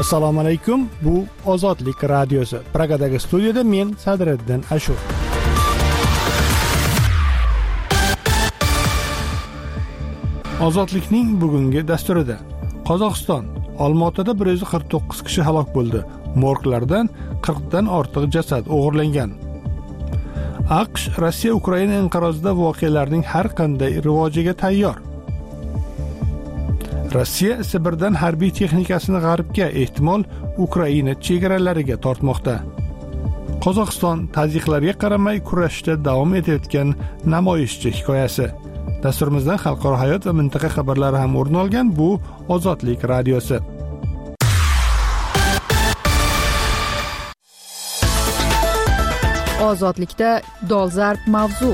Assalomu alaykum. Bu Ozodlik radiosi. Pragadagi studiyada men Sadriddin Ashur. Ozodlikning bugungi dasturida Qozog'iston Olmaotada 149 kishi halok bo'ldi. Morglardan 40 dan ortiq jasad o'g'irlangan. AQSh Rossiya Ukraina inqirozida voqealarning har qanday rivojiga tayyor. Rossiya Sibirdan harbiy texnikasini g'arbga, ehtimol Ukraina chegaralariga tortmoqda. Qozog'iston tazyiqlarga qaramay kurashda davom etayotgan namoyishchi hikoyasi. Dasturimizdan xalqaro hayot va mintaqa xabarlari ham o'rin olgan. Bu Ozodlik radiosi. Ozodlikda dolzarb mavzu.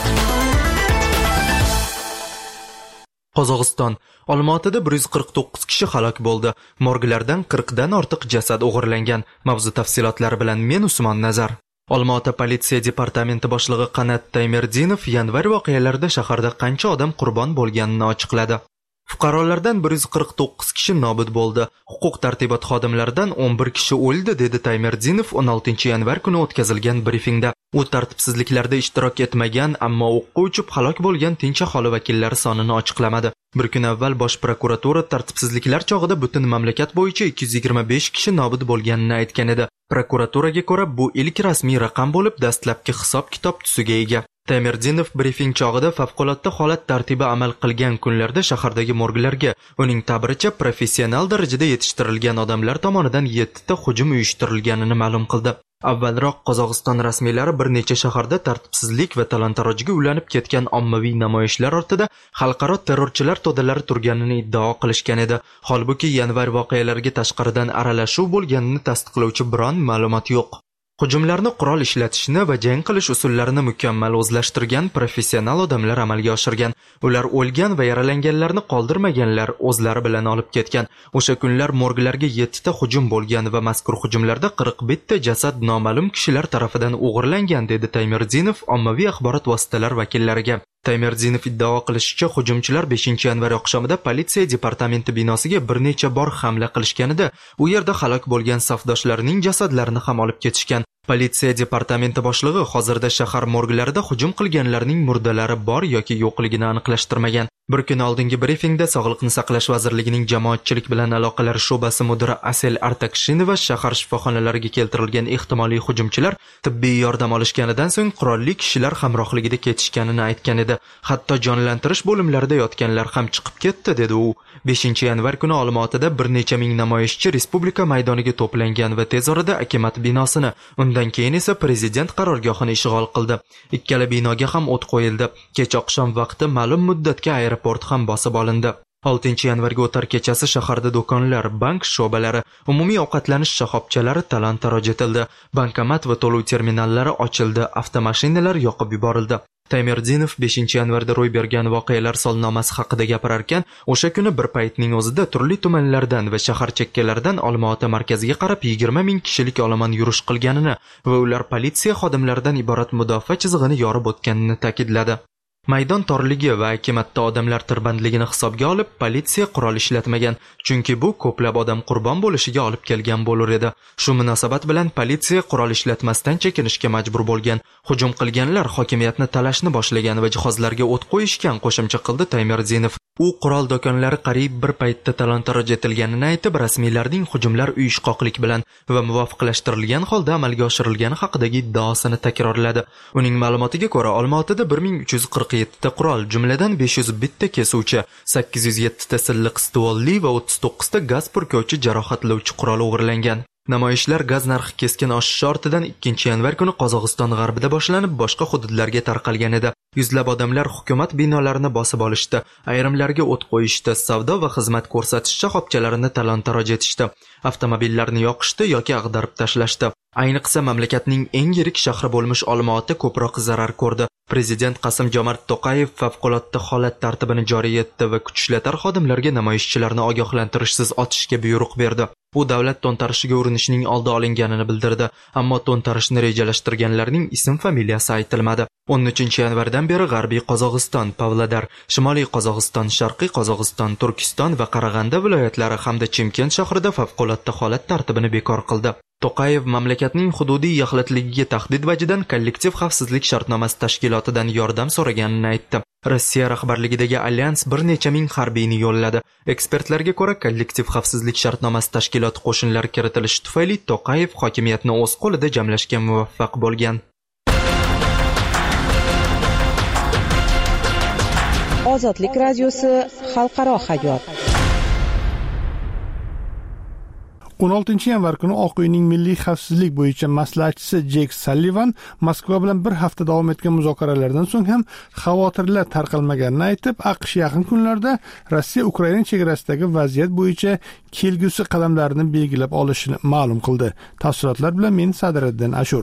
Qozog'iston Olmaotada 149 kishi halok bo'ldi. Morglardan 40 dan ortiq jasad o'g'irlangan. Mavzu tafsilotlari bilan men Usmon Nazar. Olmaota politsiya departamenti boshlig'i Qanat Taymerdinov yanvar voqealarida shaharda qancha odam qurbon bo'lganini ochiqladi. Fuqarolardan 149 kishi nobud bo'ldi. Huquq tartibot xodimlaridan 11 kishi o'ldi, dedi Taymerdinov 16-yanvar kuni o'tkazilgan brifingda. U tartibsizliklarda ishtirok etmagan, ammo o'qqa uchib halok bo'lgan tinch aholi vakillari sonini ochiqlamadi. Bir kun avval Bosh prokuratura tartibsizliklar chog'ida butun mamlakat bo'yicha 225 kishi nobud bo'lganini aytgan edi. Prokuraturaga ko'ra, bu ilk rasmiy raqam bo'lib, dastlabki hisob-kitob tusiga ega. Taymerdinov brifing chog'ida favqulodda holat tartibi amal qilgan kunlarda shahardagi morglarga, uning ta'biricha professional darajada yetishtirilgan odamlar tomonidan 7 ta hujum uyushtirilganini ma'lum qildi. Avvalroq Qozog'iston rasmiylari bir necha shaharda tartibsizlik va talon-tarojga ulanib ketgan ommaviy namoyishlar ortida xalqaro terrorchilar to'dalari turganini iddao qilishgan edi. Holbuki yanvar voqealariga tashqaridan aralashuv bo'lganini tasdiqlovchi biron ma'lumot yo'q. Hujumlarni qurol ishlatishni va jang qilish usullarini mukammal o'zlashtirgan professional odamlar amalga oshirgan. Ular o'lgan va yaralanganlarni qoldirmaganlar, o'zlari bilan olib ketgan. O'sha kunlar morglarga 7 ta hujum bo'lgan va mazkur hujumlarda 41 ta jasad noma'lum kishilar tarafidan o'g'irlangan, dedi Taymerdinov ommaviy axborot vositalari vakillariga. Taymerdinov iddao qilishicha, hujumchilar 5-yanvar oqshomida politsiya departamenti binosiga bir necha bor hamla qilishganida, u yerda halok bo'lgan safdoshlarining jasadlarini ham olib ketishgan. Politsiya departamenti boshlig'i hozirda shahar morglarida hujum qilganlarning murdalari bor yoki yo'qligini aniqlashtirmagan. Bir kun oldingi brifingda Sog'liqni saqlash vazirligining jamoatchilik bilan aloqalar sho'basi mudiri Asel Artakshinova shahar shifoxonalariga keltirilgan ehtimoliy hujumchilar tibbiy yordam olishganidan so'ng qurolli kishilar hamrohligida ketishganini aytgan edi. Hatto jonlantirish bo'limlarida yotganlar ham chiqib ketdi, dedi u. 5-yanvar kuni Olmaotada bir necha ming namoyishchi Respublika maydoniga to'plangan va tez orada Akimat binosini, undan keyin esa prezident qarorgohini ishg'ol qildi. Ikkala binoga ham o't qo'yildi. Kech oqshom vaqti ma'lum muddatga aeroport ham bosib olindi. 6-yanvarga o'tar kechasi shaharda do'konlar, bank sho'balari, umumiy ovqatlanish shoxobchalari talon-taroj etildi. Bankomat va to'lov terminallari ochildi, avtomashinalar yoqib yuborildi. Taymerdinov 5-yanvarda ro'y bergan voqealar solnomasi haqida gapirarkan, o'sha kuni bir paytning o'zida turli tumanlardan va shahar chekkalaridan Olmaota markaziga qarab 20 ming kishilik olomon yurish qilganini va ular politsiya xodimlaridan iborat mudofaa chizig'ini yorib o'tganini ta'kidladi. Maydon torligi va akimatda odamlar tirbandligini hisobga olib, politsiya qurol ishlatmagan, chunki bu ko'plab odam qurbon bo'lishiga olib kelgan bo'lar edi. Shu munosabat bilan politsiya qurol ishlatmasdan chekinishga majbur bo'lgan. Hujum qilganlar hokimiyatni talashni boshlagan va jihozlarga o't qo'yishgan, qo'shimcha qildi Taymerdinov. U qurol do'konlari qariyb bir paytda talon-taroj etilganini aytib, rasmiylarning hujumlar uyushqoqlik bilan va muvofiqlashtirilgan holda amalga oshirilgani haqidagi iddaosini takrorladi. Uning ma'lumotiga ko'ra, Olmaotada 1347 ta qurol, jumladan 501 ta kesuvchi, 807 ta silliq stvolli va 39 ta gaz purkovchi jarohatlovchi qurol o'g'irlangan. Namoyishlar gaz narxi keskin oshishi ortidan 2-yanvar kuni Qozog'iston g'arbida boshlanib, boshqa hududlarga tarqalgan edi. Yuzlab odamlar hukumat binolarini bosib olishdi, ayrimlarga o't qo'yishdi, savdo va xizmat ko'rsatish shoxobchalarini talon-taroj etishdi, avtomobillarni yoqishdi yoki ag'darib tashlashdi. Ayniqsa mamlakatning eng yirik shahri bo'lmish Olmaota ko'proq zarar ko'rdi. Prezident Qasim-Jomart To'qayev favqulodda holat tartibini joriy etdi va kuch ishlatар xodimlarga namoyishchilarni ogohlantirishsiz otishga buyruq berdi. U davlat to'ntarishiga urinishining oldi olinganini bildirdi, ammo to'ntarishni rejalashtirganlarning ism-familiyasi aytilmadi. 13-yanvardan beri G'arbiy Qozog'iston, Pavlodar, Shimoliy Qozog'iston, Sharqiy Qozog'iston, Turkiston va Qarag'anda viloyatlari hamda Chimkent shahrida favqulodda holat tartibini bekor qildi. To'qayev mamlakatning hududiy yaxlitligiga tahdid vajidan kollektiv xavfsizlik shartnomasi tashkilotidan yordam so'raganini aytdi. Rossiya rahbarligidagi alyans bir necha ming harbiyni yo'lladi. Ekspertlarga ko'ra, kollektiv xavfsizlik shartnomasi tashkiloti qo'shinlari kiritilishi tufayli To'qayev hokimiyatni o'z qo'lida jamlashga muvaffaq bo'lgan. Ozodlik radiosi xalqaro hayot. 16-yanvar kuni Oq uyning milliy xavfsizlik bo'yicha maslahatchisi Jek Sallivan Moskva bilan bir hafta davom etgan muzokaralardan so'ng ham xavotirlar tarqalmaganini aytib, AQSh yaqin kunlarda Rossiya Ukraina chegarasidagi vaziyat bo'yicha kelgusi qadamlarni belgilab olishini ma'lum qildi. Tafsilotlar bilan men Sadriddin Ashur.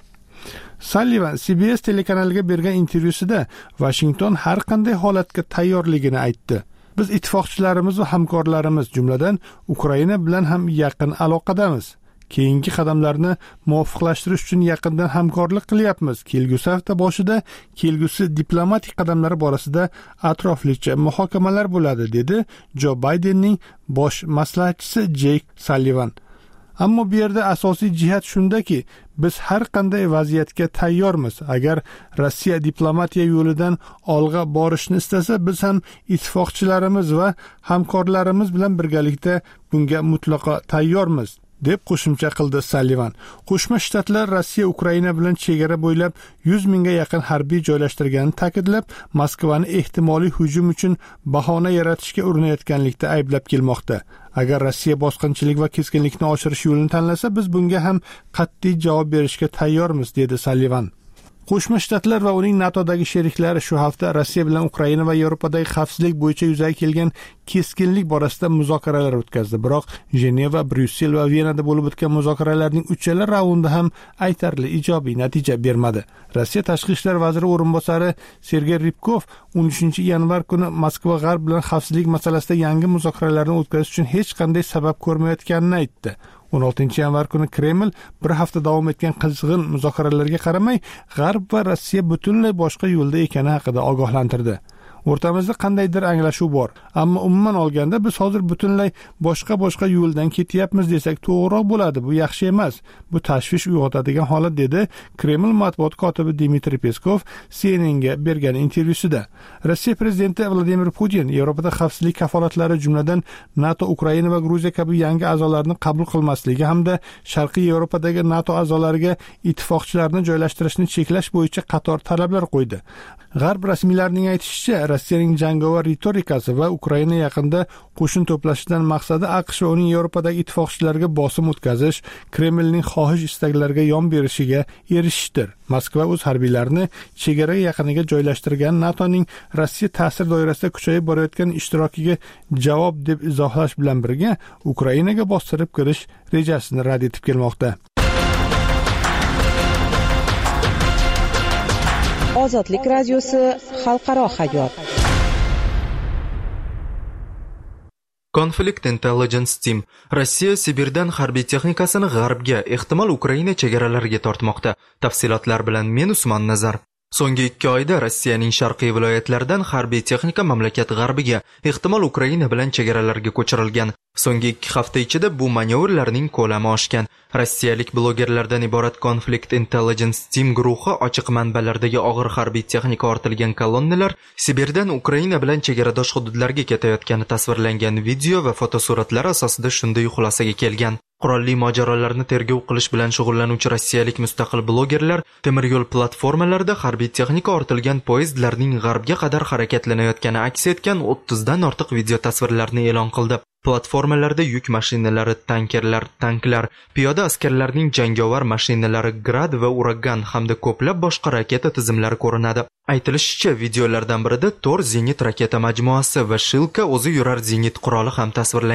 Sallivan CBS telekanaliga bergan intervyusida Washington har qanday holatga tayyorligini aytdi. Biz ittifoqchilarimiz va hamkorlarimiz, jumladan Ukraina bilan ham yaqin aloqadamiz. Keyingi qadamlarni muvofiqlashtirish uchun yaqindan hamkorlik qilyapmiz. Kelgusi hafta boshida kelgusi diplomatik qadamlar borasida atroflicha muhokamalar bo'ladi, dedi Jo Baydenning bosh maslahatchisi Jek Sallivan. Ammo bu yerda asosiy jihat shundaki, biz har qanday vaziyatga tayyormiz. Agar Rossiya diplomatiya yo'lidan olg'a borishni istasa, biz ham ittifoqchilarimiz va hamkorlarimiz bilan birgalikda bunga mutlaqo tayyormiz, deb qo'shimcha qildi Sallivan. Qo'shma Shtatlar Rossiya Ukraina bilan chegara bo'ylab 100 mingga yaqin harbiy joylashtirganini ta'kidlab, Moskvani ehtimoliy hujum uchun bahona yaratishga urinayotganlikda ayblab kelmoqda. Agar Rossiya bosqinchilik va keskinlikni oshirish yo'lini tanlasa, biz bunga ham qat'iy javob berishga tayyormiz, dedi Sallivan. Qo'shma Shtatlar va uning NATOdagi sheriklari shu hafta Rossiya bilan Ukraina va Yevropadagi xavfsizlik bo'yicha yuzaga kelgan keskinlik borasida muzokaralar o'tkazdi. Biroq Jeneva, Bryussel va Venada bo'lib o'tgan muzokaralarning uchala raundi ham aytarli ijobiy natija bermadi. Rossiya tashqi ishlar vaziri o'rinbosari Sergey Rybkov 13-yanvar kuni Moskva G'arb bilan xavfsizlik masalasida yangi muzokaralarni o'tkazish uchun hech qanday sabab ko'rmayotganini aytdi. 16-yanvar kuni Kreml bir hafta davom etgan qizg'in muzokaralarga qaramay, G'arb va Rossiya butunlay boshqa yo'lda ekani haqida ogohlantirdi. O'rtamizda qandaydir anglashuv bor, ammo umuman olganda biz hozir butunlay boshqa yo'ldan ketyapmiz desak to'g'riroq bo'ladi. Bu yaxshi emas. Bu tashvish uyg'otadigan holat, dedi Kreml matbuot kotibi Dmitriy Peskov CNNga bergan intervyusida. Rossiya prezidenti Vladimir Putin Yevropada xavfsizlik kafolatlari, jumladan NATO, Ukraina va Gruziya kabi yangi a'zolarni qabul qilmasligi hamda Sharqiy Yevropadagi NATO a'zolariga ittifoqchilarni joylashtirishni cheklash bo'yicha qator talablar qo'ydi. G'arb rasmiylarining aytishicha, Rossiyaning jangovar ritorikasi va Ukraina yaqinda qo'shin to'plashidan maqsadi AQSh va uning Yevropadagi ittifoqchilariga bosim o'tkazish, Kremlning xohish-istaklariga yon berishiga erishishdir. Moskva o'z harbiylarini chegara yaqiniga joylashtirgan NATOning Rossiya ta'sir doirasida kuchayib borayotgan ishtirokiga javob deb izohlash bilan birga Ukrainaga bostirib kirish rejasini rad etib kelmoqda. Ozodlik radiosi xalqaro hayot. Conflict Intelligence Team Rossiya Sibirdan harbiy texnikasini g'arbga, ehtimol Ukraina chegaralariga tortmoqda. Tafsilotlar bilan men Usmon Nazar. So'nggi 2 oyda Rossiyaning sharqiy viloyatlaridan harbiy texnika mamlakat g'arbiga, ehtimol Ukraina bilan chegaralarga ko'chirilgan. So'nggi 2 hafta ichida bu manyovrlarning ko'lami oshgan. Rossiyalik blogerlardan iborat Conflict Intelligence Team guruhi ochiq manbalardagi og'ir harbiy texnika ortilgan kolonnalar Sibirdan Ukraina bilan chegaradosh hududlarga ketayotgani tasvirlangan video va fotosuratlar asosida shunday xulosaga kelgan. Qurolli mojarolarni tergov qilish bilan shug'ullanuvchi rossiyalik mustaqil blogerlar temir yo'l platformalarida harbiy texnika ortilgan poyezdlarning g'arbga qadar harakatlanayotgani aks etgan 30 dan ortiq video tasvirlarni e'lon qildi. Platformalarda yuk mashinalari, tankerlar, tanklar, piyoda askarlarning jangovar mashinalari Grad va Uragan hamda ko'plab boshqa raketa tizimlari ko'rinadi. Aytilishicha, videolardan birida Tor zenit raketa majmuasi va Shilka o'zi yurar zenit quroli ham tasvirlangan.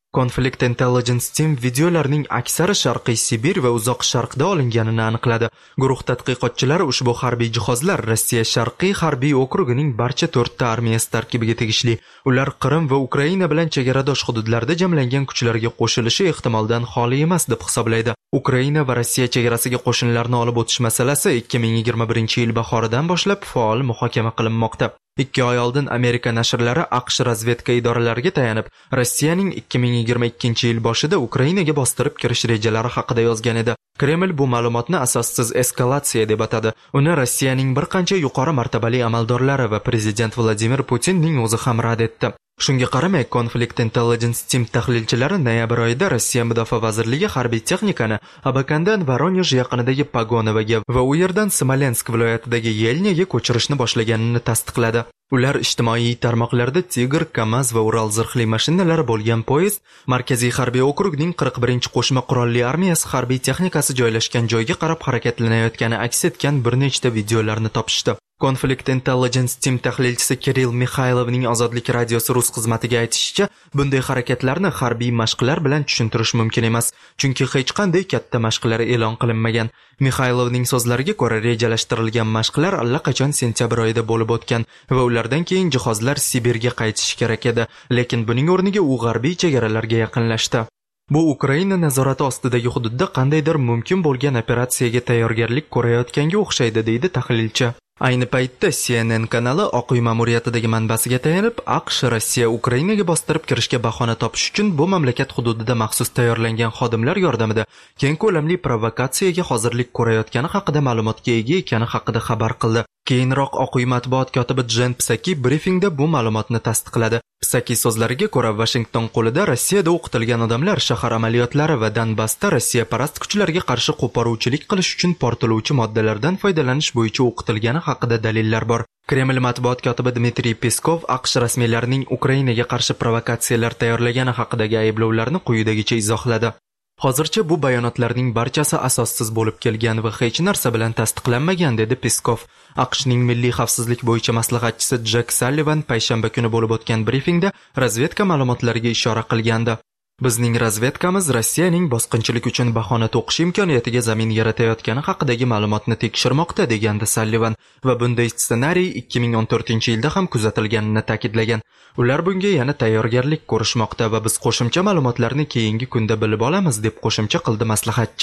Conflict Intelligence Team videolarning aksari Sharqiy Sibir va Uzoq Sharqda olinganini aniqladi. Guruh tadqiqotchilari ushbu harbiy jihozlar Rossiya Sharqiy harbiy okrugining barcha 4 ta armiyasi tarkibiga tegishli. Ular Qrim va Ukraina bilan chegaradosh hududlarda jamlangan kuchlarga qo'shilishi ehtimoldan xoli emas deb hisoblaydi. Ukraina va Rossiya chegarasiga qo'shinlarni olib o'tish masalasi 2021-yil bahoridan boshlab faol muhokama qilinmoqda. 2 oy oldin Amerika nashrlari AQSh razvedka idoralariga tayanib, Rossiyaning 2022-yil boshida Ukrainaga bostirib kirish rejalari haqida yozgan edi. Kreml bu ma'lumotni asossiz eskalatsiya deb atadi. Uni Rossiyaning bir qancha yuqori martabali amaldorlari va prezident Vladimir Putinning o'zi ham rad etdi. Shunga qaramay, Conflict Intelligence Team tahlilchilari noyabr oyida Rossiya Mudofaa vazirligi harbiy texnikani Abakandan Voronej yaqinidagi Pagonovaga va u yerdan Smolensk viloyatidagi Yelniga ko'chirishni boshlaganini tasdiqladi. Ular ijtimoiy tarmoqlarda Tigr, Kamaz va Ural zirhli mashinalari bo'lgan poyezd, Markaziy harbiy okrugning 41-qo'shma qurolli armiyasi harbiy texnikasi joylashgan joyga qarab harakatlanayotgani aks etgan bir nechta videolarni topishdi. Conflict Intelligence Team tahlilchisi Kirill Mikhaylovning Ozodlik radiosi rus xizmatiga aytishicha, bunday harakatlarni harbiy mashqlar bilan tushuntirish mumkin emas, chunki hech qanday katta mashqlar e'lon qilinmagan. Mikhaylovning so'zlariga ko'ra, rejalashtirilgan mashqlar allaqachon sentyabr oyida bo'lib o'tgan va ulardan keyin jihozlar Sibirga qaytishi kerak edi, lekin buning o'rniga u g'arbiy chegaralarga yaqinlashdi. Bu Ukraina nazorati ostidagi hududda qandaydir mumkin bo'lgan operatsiyaga tayyorgarlik ko'rayotganga o'xshaydi, deydi tahlilchi. Ayni paytda CNN kanali Oq uy ma'muriyatidagi manbasiga tayanib, AQSh Rossiya Ukrainaga bostirib kirishga bahona topish uchun bu mamlakat hududida maxsus tayyorlangan xodimlar yordamida keng ko'lamli provokatsiyaga hozirlik ko'rayotgani haqida ma'lumotga ega ekani haqida xabar qildi. Keyinroq Oq uy matbuot kotibi Jen Psaki brifingda bu ma'lumotni tasdiqladi. Psaki so'zlariga ko'ra, Washington qo'lida Rossiyada o'qitilgan odamlar shahar amaliyotlari va Donbassda Rossiya parast kuchlarga qarshi qo'poruvchilik qilish uchun portlovchi moddalardan foydalanish bo'yicha o'qitilgani haqida dalillar bor. Kreml matbuot kotibi Dmitriy Peskov AQSh rasmiylarining Ukrainaga qarshi provokatsiyalar tayyorlagani haqidagi ayblovlarni quyidagicha izohladi. Hozircha bu bayonotlarning barchasi asossiz bo'lib kelgan va hech narsa bilan tasdiqlanmagan, dedi Peskov. AQShning milliy xavfsizlik bo'yicha maslahatchisi Jack Sullivan payshanba kuni bo'lib o'tgan brifingda razvedka ma'lumotlariga ishora qilgandi. Bizning razvedkamiz Rossiyaning bosqinchilik uchun bahona to'qish imkoniyatiga zamin yaratayotgani haqidagi ma'lumotni tekshirmoqda, degandi Sullivan va bunday ssenariy 2014-yilda ham kuzatilganini ta'kidlagan. Ular bunga yana tayyorgarlik ko'rishmoqda va biz qo'shimcha ma'lumotlarni keyingi kunda bilib olamiz, deb qo'shimcha qildi maslahatchi.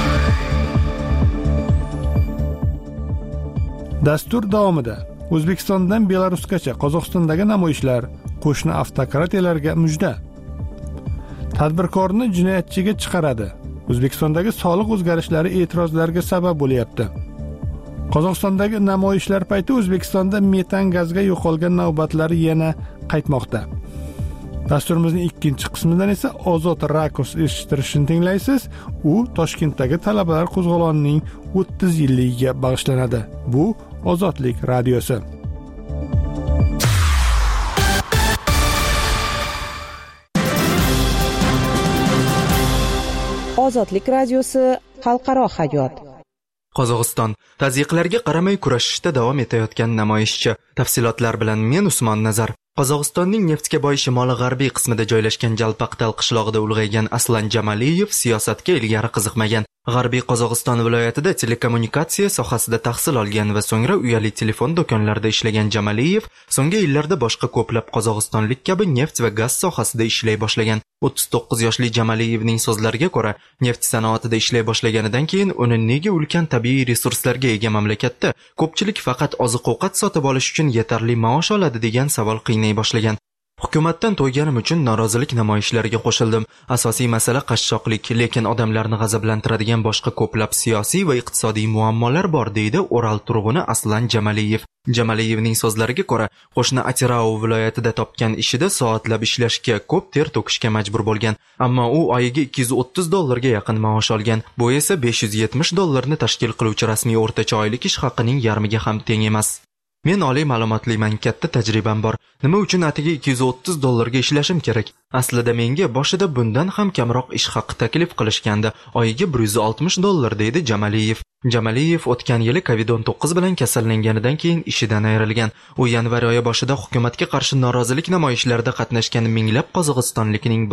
Dastur davomida O'zbekistondan Belarusgacha Qozog'istondagi namoyishlar, qo'shni avtokratiyalarga mujda. Tadbirkorni jinoyatchiga chiqaradi. O'zbekistondagi soliq o'zgarishlari e'tirozlarga sabab bo'lyapti. Qozog'istondagi namoyishlar payti O'zbekistonda metan gazga yo'qolgan navbatlari yana qaytmoqda. Dasturimizning ikkinchi qismidan esa Ozod Rakurs eshittirishini tinglaysiz. U Toshkentdagi talabalar qo'zg'olonining 30 yilligiga bag'ishlanadi. Bu Ozodlik radiosi. Ozodlik radiosi xalqaro hayot. Qozog'iston tazyiqlarga qaramay kurashishda davom etayotgan namoyishchi. Tafsilotlar bilan men Usmon Nazar. Qozog'istonning neftga boy shimoli-g'arbiy qismida joylashgan Jalpaqtal qishlog'ida ulg'aygan Aslan Jamaliyev siyosatga ilgari qiziqmagan. G'arbiy Qozog'iston viloyatida telekommunikatsiya sohasida tahsil olgan va so'ngra uyali telefon do'konlarida ishlagan Jamaliyev so'nggi yillarda boshqa ko'plab qozog'istonlik kabi neft va gaz sohasida ishlay boshlagan. 39 yoshli Jamaliyevning so'zlariga ko'ra, neft sanoatida ishlay boshlaganidan keyin uni nega ulkan tabiiy resurslarga ega mamlakatda ko'pchilik faqat oziq-ovqat sotib olish uchun yetarli maosh oladi degan savol qiynay boshlagan. Hukumatdan to'yganim uchun norozilik namoyishlariga qo'shildim. Asosiy masala qashshoqlik, lekin odamlarni g'azablantiradigan boshqa ko'plab siyosiy va iqtisodiy muammolar bor, deydi Oral turg'uni Aslan Jamaliyev. Jamaliyevning so'zlariga ko'ra, qo'shni Atirau viloyatida topgan ishida soatlab ishlashga, ko'p ter to'kishga majbur bo'lgan, ammo u oyiga $230 yaqin maosh olgan. Bu esa $570 tashkil qiluvchi rasmiy o'rtacha oylik ish haqining yarmiga ham teng emas. Men oliy ma'lumotliman, katta tajribam bor. Nima uchun atiga $230 ga ishlashim kerak? Aslida menga boshida bundan ham kamroq ish haqi taklif qilishganda, oyiga $160, deydi Jamaliyev. Jamaliyev o'tgan yili COVID-19 bilan kasallanganidan keyin ishidan ayrilgan. U yanvar oyi boshida hukumatga qarshi norozilik namoyishlarida qatnashgan minglab qozog'istonlikning biridir.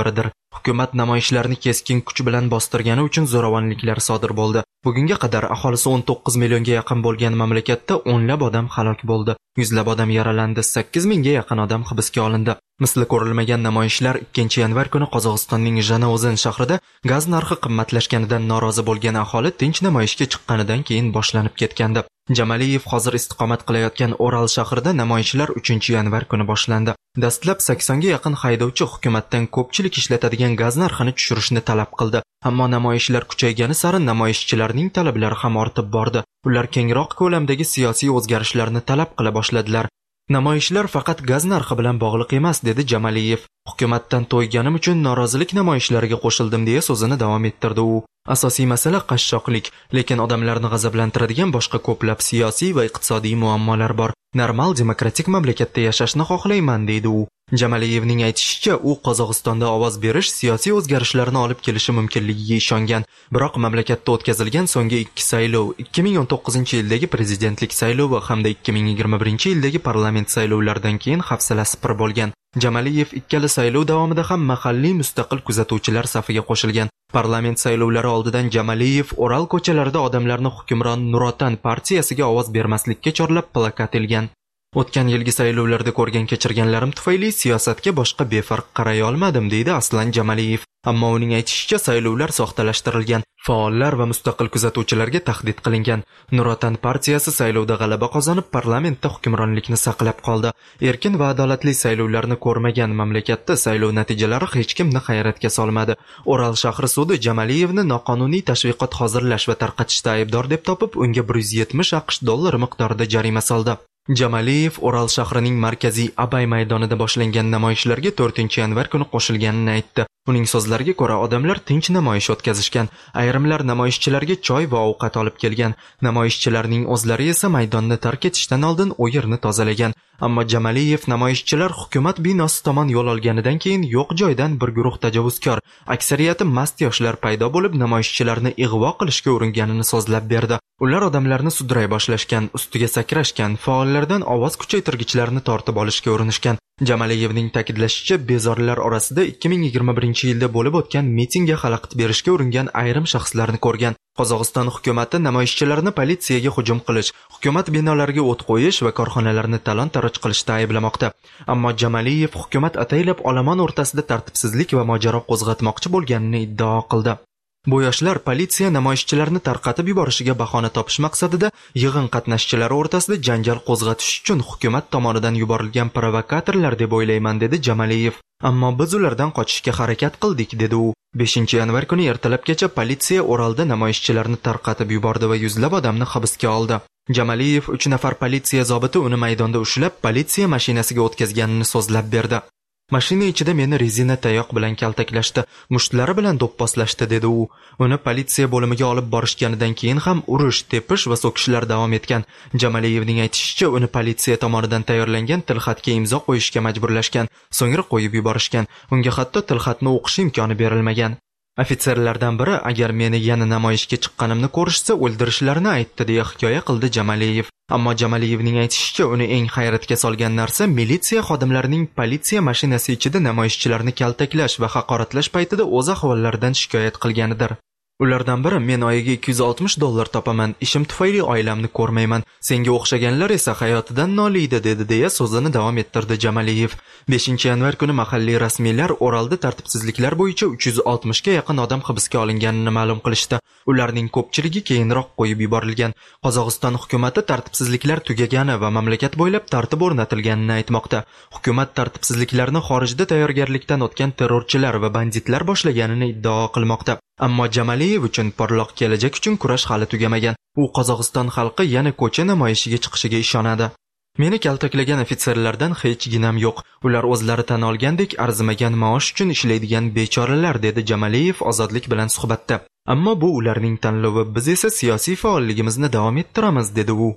Hukumat namoyishlarni keskin kuch bilan bostirgani uchun zo'ravonliklar sodir bo'ldi. Bugunga qadar aholisi 19 millionga yaqin bo'lgan mamlakatda o'nlab odam halok bo'ldi. Yuzlab odam yaralandi, 8 mingga yaqin odam hibsga olindi. Misli ko'rilmagan namoyishlar 2-yanvar kuni Qozog'istonning Janauzen shahrida gaz narxi qimmatlashganidan norozi bo'lgan aholi tinch namoyishga chiqqanidan keyin boshlanib ketgandi. Jamaliyev hozir istiqomat qilayotgan Oral shahrida namoyishlar 3-yanvar kuni boshlandi. Dastlab 80 ga yaqin haydovchi hukumatdan ko'pchilik ishlatadigan gaz narxini tushirishni talab qildi. Ammo namoyishlar kuchaygani sari namoyishchilarning talablari ham ortib bordi. Ular kengroq ko'lamdagi siyosiy o'zgarishlarni talab qila boshladilar. Namoyishlar faqat gaz narxi bilan bog'liq emas, dedi Jamaliyev. Hukumatdan to'yganim uchun norozilik namoyishlariga qo'shildim deya so'zini davom ettirdi u. Asosiy masala qashshoqlik, lekin odamlarni g'azablantiradigan boshqa ko'plab siyosiy va iqtisodiy muammolar bor. Normal demokratik mamlakatda yashashni xohlayman, deydi u. Jamaliyevning aytishicha, u Qozog'istonda ovoz berish siyosiy o'zgarishlarni olib kelishi mumkinligiga ishongan. Biroq mamlakatda o'tkazilgan so'nggi 2 saylov, 2019-yildagi prezidentlik saylovi hamda 2021-yildagi parlament saylovlaridan keyin hafsalasi pir bo'lgan. Jamaliyev ikkala saylov davomida ham mahalliy mustaqil kuzatuvchilar safiga qo'shilgan. Parlament saylovlari oldidan Jamaliyev Oral ko'chalarida odamlarni hukmron Nurotan partiyasiga ovoz bermaslikka chorlab plakat ilgan. O'tgan yilgi saylovlarda ko'rgan kechirganlarim tufayli siyosatga boshqa befarq qaray olmadim, deydi Aslan Jamaliyev. Ammo uning aytishicha, saylovlar soxtalashtirilgan, faollar va mustaqil kuzatuvchilarga tahdid qilingan. Nurotan partiyasi saylovda g'alaba qozonib, parlamentda hukmronlikni saqlab qoldi. Erkin va adolatli saylovlarni ko'rmagan mamlakatda saylov natijalari hech kimni hayratga solmadi. Oral shahri sudi Jamaliyevni noqonuniy tashviqot hozirlash va tarqatishda aybdor deb topib, unga 170 AQSh dollari miqdorida jarima soldi. Jamaliyev Oral shahrining markaziy Abay maydonida boshlangan namoyishlarga 4-yanvar kuni qo'shilganini aytdi. Uning so'zlariga ko'ra, odamlar tinch namoyish o'tkazishgan. Ayrimlar namoyishchilarga choy va ovqat olib kelgan. Namoyishchilarning o'zlari esa maydonni tark etishdan oldin u yerni tozalagan. Ammo Jamaliyev namoyishchilar hukumat binosi tomon yo'l olganidan keyin yo'q joydan bir guruh tajovuzkor, aksariyati mast yoshlar paydo bo'lib, namoyishchilarni ig'vo qilishga uringanini so'zlab berdi. Ular odamlarni sudray boshlashgan, ustiga sakrashgan, faollardan ovoz kuchaytirgichlarni tortib olishga urinishgan. Jamaliyevning ta'kidlashicha, bezorilar orasida 2021-yilda bo'lib o'tgan mitingga xalaqit berishga uringan ayrim shaxslarni ko'rgan. Qozog'iston hukumati namoyishchilarni politsiyaga hujum qilish, hukumat binolariga o't qo'yish va korxonalarni talon-taroj qilishda ayblamoqda. Ammo Jamaliyev hukumat ataylab olomon o'rtasida tartibsizlik va mojaro qo'zg'atmoqchi bo'lganini iddao qildi. Bu yoshlar politsiya namoyishchilarni tarqatib yuborishiga bahona topish maqsadida yig'in qatnashchilari o'rtasida janjal qo'zg'atish uchun hukumat tomonidan yuborilgan provokatorlar deb o'ylayman, dedi Jamaliyev. Ammo biz ulardan qochishga harakat qildik, dedi u. 5-yanvar kuni ertalabgacha politsiya Oralda namoyishchilarni tarqatib yubordi va yuzlab odamni hibsga oldi. Jamaliyev 3 nafar politsiya zobiti uni maydonda ushlab, politsiya mashinasiga o'tkazganini so'zlab berdi. Mashina ichida meni rezina tayoq bilan kaltaklashdi, mushtlari bilan do'pposlashdi, dedi u. Uni politsiya bo'limiga olib borishganidan keyin ham urush, tepish va so'kishlar davom etgan. Jamaliyevning aytishicha, uni politsiya tomonidan tayyorlangan tilxatga imzo qo'yishga majburlashgan, so'ngra qo'yib yuborishgan. Unga hatto tilxatni o'qish imkoni berilmagan. Ofitserlardan biri agar meni yana namoyishga chiqqanimni ko'rishsa, o'ldirishlarini aytdi, deya hikoya qildi Jamaliyev. Ammo Jamaliyevning aytishicha, uni eng hayratga solgan narsa militsiya xodimlarining politsiya mashinasi ichida namoyishchilarni kaltaklash va haqoratlash paytida o'z ahvollaridan shikoyat qilganidir. Ulardan biri, men oyiga $260 topaman, ishim tufayli oilamni ko'rmayman, senga o'xshaganlar esa hayotidan noliydi, dedi, deya so'zini davom ettirdi Jamaliyev. 5-yanvar kuni mahalliy rasmiylar Oralda tartibsizliklar bo'yicha 360 ga yaqin odam hibsga olinganini ma'lum qilishdi. Ularning ko'pchiligi keyinroq qo'yib yuborilgan. Qozog'iston hukumati tartibsizliklar tugagani va mamlakat bo'ylab tartib o'rnatilganini aytmoqda. Hukumat tartibsizliklarni xorijda tayyorgarlikdan o'tgan terrorchilar va banditlar boshlaganini iddao qilmoqda. Ammo Jamaliyev uchun porloq kelajak uchun kurash hali tugamagan. U Qozog'iston xalqi yana ko'cha namoyishiga chiqishiga ishonadi. Meni kaltaklagan ofitserlardan hech ginam yo'q. Ular o'zlari tan olgandek arzimagan maosh uchun ishlaydigan bechoralar, dedi Jamaliyev ozodlik bilan suhbatda. Ammo bu ularning tanlovi, biz esa siyosiy faolligimizni davom ettiramiz, dedi u.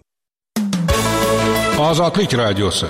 Ozodlik radiosi.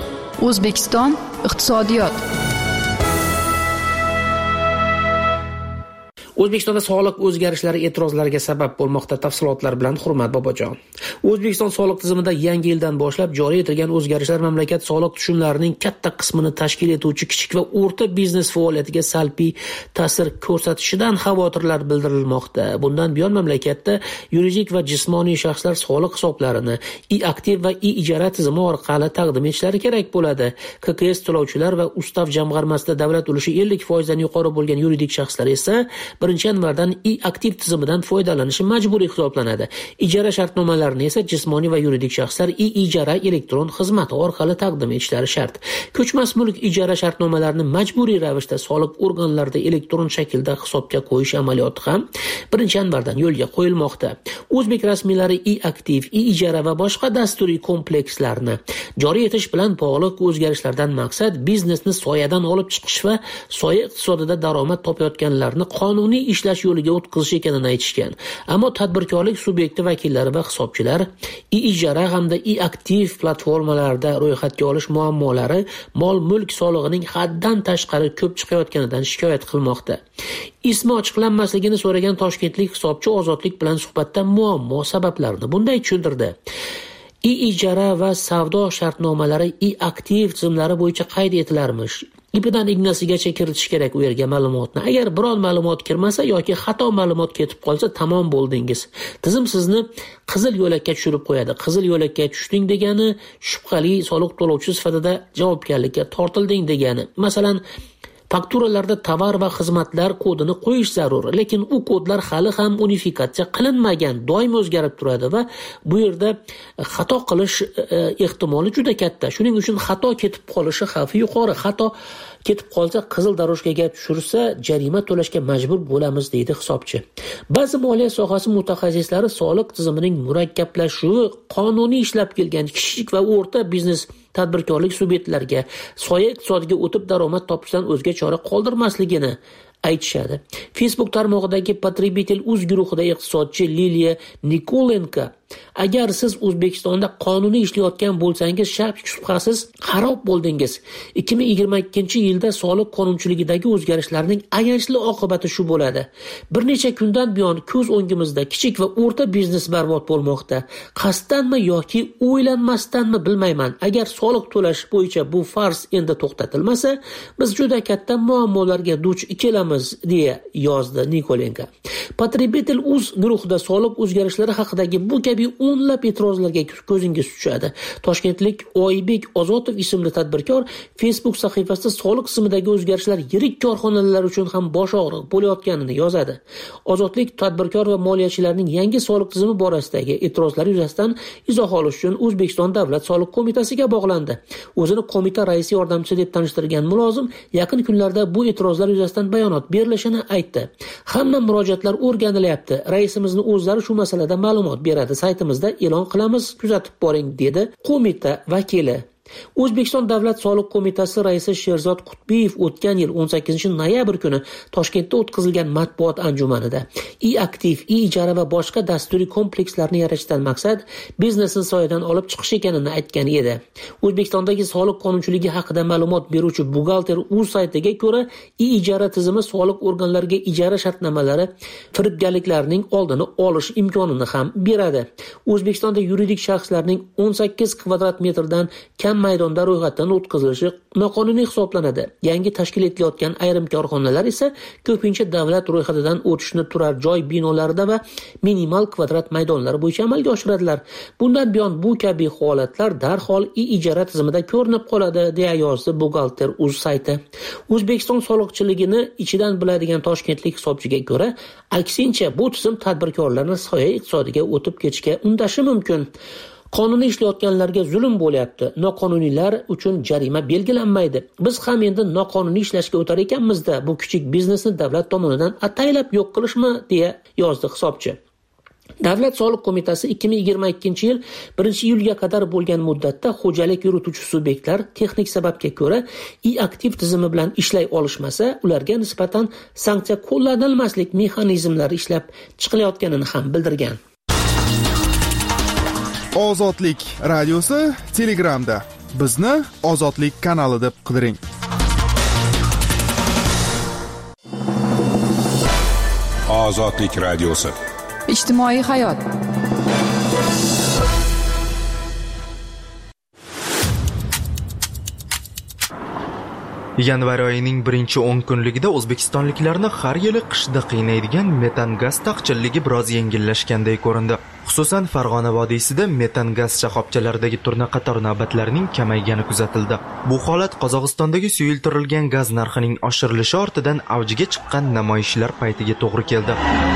O'zbekiston iqtisodiyot. O'zbekistonda soliq o'zgarishlari e'tirozlarga sabab bo'lmoqda. Tafsilotlar bilan Hurmat Bobojon. O'zbekiston soliq tizimida yangi yildan boshlab joriy etilgan o'zgarishlar mamlakat soliq tushumlarining katta qismini tashkil etuvchi kichik va o'rta biznes faoliyatiga salbiy ta'sir ko'rsatishidan xavotirlar bildirilmoqda. Bundan buyon mamlakatda yuridik va jismoniy shaxslar soliq hisoblarini aktiv va ijara tizimi orqali taqdim etishlari kerak bo'ladi. KKS to'lovchilar va ustav jamg'armasida davlat ulushi 50% dan yuqori bo'lgan yuridik shaxslar esa 1-yanvardan aktiv tizimidan foydalanishi majburiy hisoblanadi. Ijara shartnomalarini esa jismoniy va yuridik shaxslar ijara elektron xizmati orqali taqdim etishlari shart. Ko'chmas mulk ijara shartnomalarini majburiy ravishda soliq organlarida elektron shaklda hisobga qo'yish amaliyoti ham 1-yanvardan yo'lga qo'yilmoqda. O'zbek rasmiylari aktiv, ijara va boshqa dasturiy komplekslarni joriy etish bilan bog'liq o'zgarishlardan maqsad biznesni soyadan olib chiqish va soya iqtisodida daromad topayotganlarni qonuniy ishlash yo'liga o'tkazish ekanini aytishgan. Ammo tadbirkorlik subyekti vakillari va hisobchilar ijara hamda aktiv platformalarda ro'yxatga olish muammolari mol-mulk solig'ining haddan tashqari ko'p chiqayotganidan shikoyat qilmoqda. Ismi ochiqlanmasligini so'ragan toshkentlik hisobchi Ozodlik bilan suhbatda muammo sabablarini bunday tushuntirdi. Ijara va savdo shartnomalari aktiv tizimlari bo'yicha qayd etilarmish. Ipidan ignasigacha kiritish kerak u yerga ma'lumotni. Agar biron ma'lumot kirmasa yoki xato ma'lumot ketib qolsa tamom bo'ldingiz. Tizim sizni qizil yo'lakka tushirib qo'yadi. Qizil yo'lakka tushding degani shubhali soliq to'lovchi sifatida javobgarlikka tortilding degani. Masalan, fakturalarda tovar va xizmatlar kodini qo'yish zarur, lekin u kodlar hali ham unifikatsiya qilinmagan, doim o'zgarib turadi va bu yerda xato qilish ehtimoli juda katta. Shuning uchun xato ketib qolishi xavfi yuqori. Xato ketib qolsa qizil daroshkaga tushirsa jarima to'lashga majbur bo'lamiz, deydi hisobchi. Ba'zi moliya sohasi mutaxassislari soliq tizimining murakkablashuvi qonuniy ishlab kelgan kichik va o'rta biznes tadbirkorlik subyektlariga soya iqtisodiga o'tib daromad topishdan o'zga chora qoldirmasligini aytishadi. Facebook tarmog'idagi Potribitel.uz guruhida iqtisodchi Liliya Nikolenko: agar siz O'zbekistonda qonuniy ishlayotgan bo'lsangiz, shak shubhasiz xarob bo'ldingiz. 2022-yilda soliq qonunchiligidagi o'zgarishlarning ayanchli oqibati shu bo'ladi. Bir necha kundan buyon ko'z o'ngimizda kichik va o'rta biznes barbod bo'lmoqda. Qasddanmi yoki o'ylanmasdanmi bilmayman. Agar soliq to'lash bo'yicha bu farz endi to'xtatilmasa, biz juda katta muammolarga duch kelamiz, deya yozdi Nikolenko. Potribitel.uz guruhida soliq o'zgarishlari haqidagi bu kabi o'nlab e'tirozlarga ko'zingiz tushadi. Toshkentlik Oybek Ozotov ismli tadbirkor Facebook sahifasida soliq tizimidagi o'zgarishlar yirik korxonalar uchun ham bosh og'riq bo'layotganini yozadi. Ozodlik tadbirkor va moliyachilarning yangi soliq tizimi borasidagi e'tirozlari yuzasidan izoh olish uchun O'zbekiston Davlat soliq qo'mitasiga bog'landi. O'zini qo'mita raisi yordamchisi deb tanishtirgan mulozim yaqin kunlarda bu e'tirozlar yuzasidan bayonot berilishini aytdi. Hamma murojaatlar o'rganilyapti. Raisimizni o'zlari shu masalada ma'lumot beradi. Saytimizda e'lon qilamiz, kuzatib boring, dedi qo'mita vakili. O'zbekiston Davlat soliq qo'mitasi raisi Sherzod Qutbiyev o'tgan yil 18-noyabr kuni Toshkentda o'tkazilgan matbuot anjumanida aktiv, ijara va boshqa dasturiy komplekslarni yaratishdan maqsad biznesni soyadan olib chiqish ekanini aytgan edi. O'zbekistondagi soliq qonunchiligi haqida ma'lumot beruvchi Buxgalter.uz saytiga ko'ra, ijara tizimi soliq organlariga ijara shartnomalari firibgarliklarning oldini olish imkonini ham beradi. O'zbekistonda yuridik shaxslarning 18 kvadrat metrdan kam maydonda ro'yxatdan o'tkazilishi noqonuniy hisoblanadi. Yangi tashkil etilayotgan ayrim korxonalar esa ko'pincha davlat ro'yxatidan o'tishni turar joy binolarida va minimal kvadrat maydonlar bo'yicha amalga oshiradilar. Bundan buyon bu kabi holatlar darhol ijara tizimida ko'rinib qoladi, deya yozdi Buxgalter.uz sayti. O'zbekiston soliqchiligini ichidan biladigan toshkentlik hisobchiga ko'ra, aksincha bu tizim tadbirkorlarni soya iqtisodiga o'tib ketishga undashi mumkin. Qonuniy ishlayotganlarga zulm bo'lyapti. Noqonuniylar uchun jarima belgilanmaydi. Biz ham endi noqonuniy ishlashga o'tar ekanmizda, bu kichik biznesni davlat tomonidan ataylab yo'q qilishmi, deya yozdi hisobchi. Davlat soliq qo'mitasi 2022-yil 1-iyulga qadar bo'lgan muddatda xo'jalik yurituvchi subyektlar texnik sababga ko'ra aktiv tizimi bilan ishlay olishmasa, ularga nisbatan sanksiya qo'llanilmaslik mexanizmlari ishlab chiqilayotganini ham bildirgan. Ozodlik radiosi Telegramda. Bizni Ozodlik kanali deb qidiring. Ozodlik radiosi. ijtimoiy hayot. Yanvar oyining birinchi 10 kunligida o'zbekistonliklarni har yili qishda qiynaydigan metan gaz taqchilligi biroz yengillashganday ko'rindi. Xususan Farg'ona vodiysida metan gaz shoxobchalaridagi turnaqator navbatlarning kamaygani kuzatildi. Bu holat Qozog'istondagi suyultirilgan gaz narxining oshirilishi ortidan avjiga chiqqan namoyishlar paytiga to'g'ri keldi.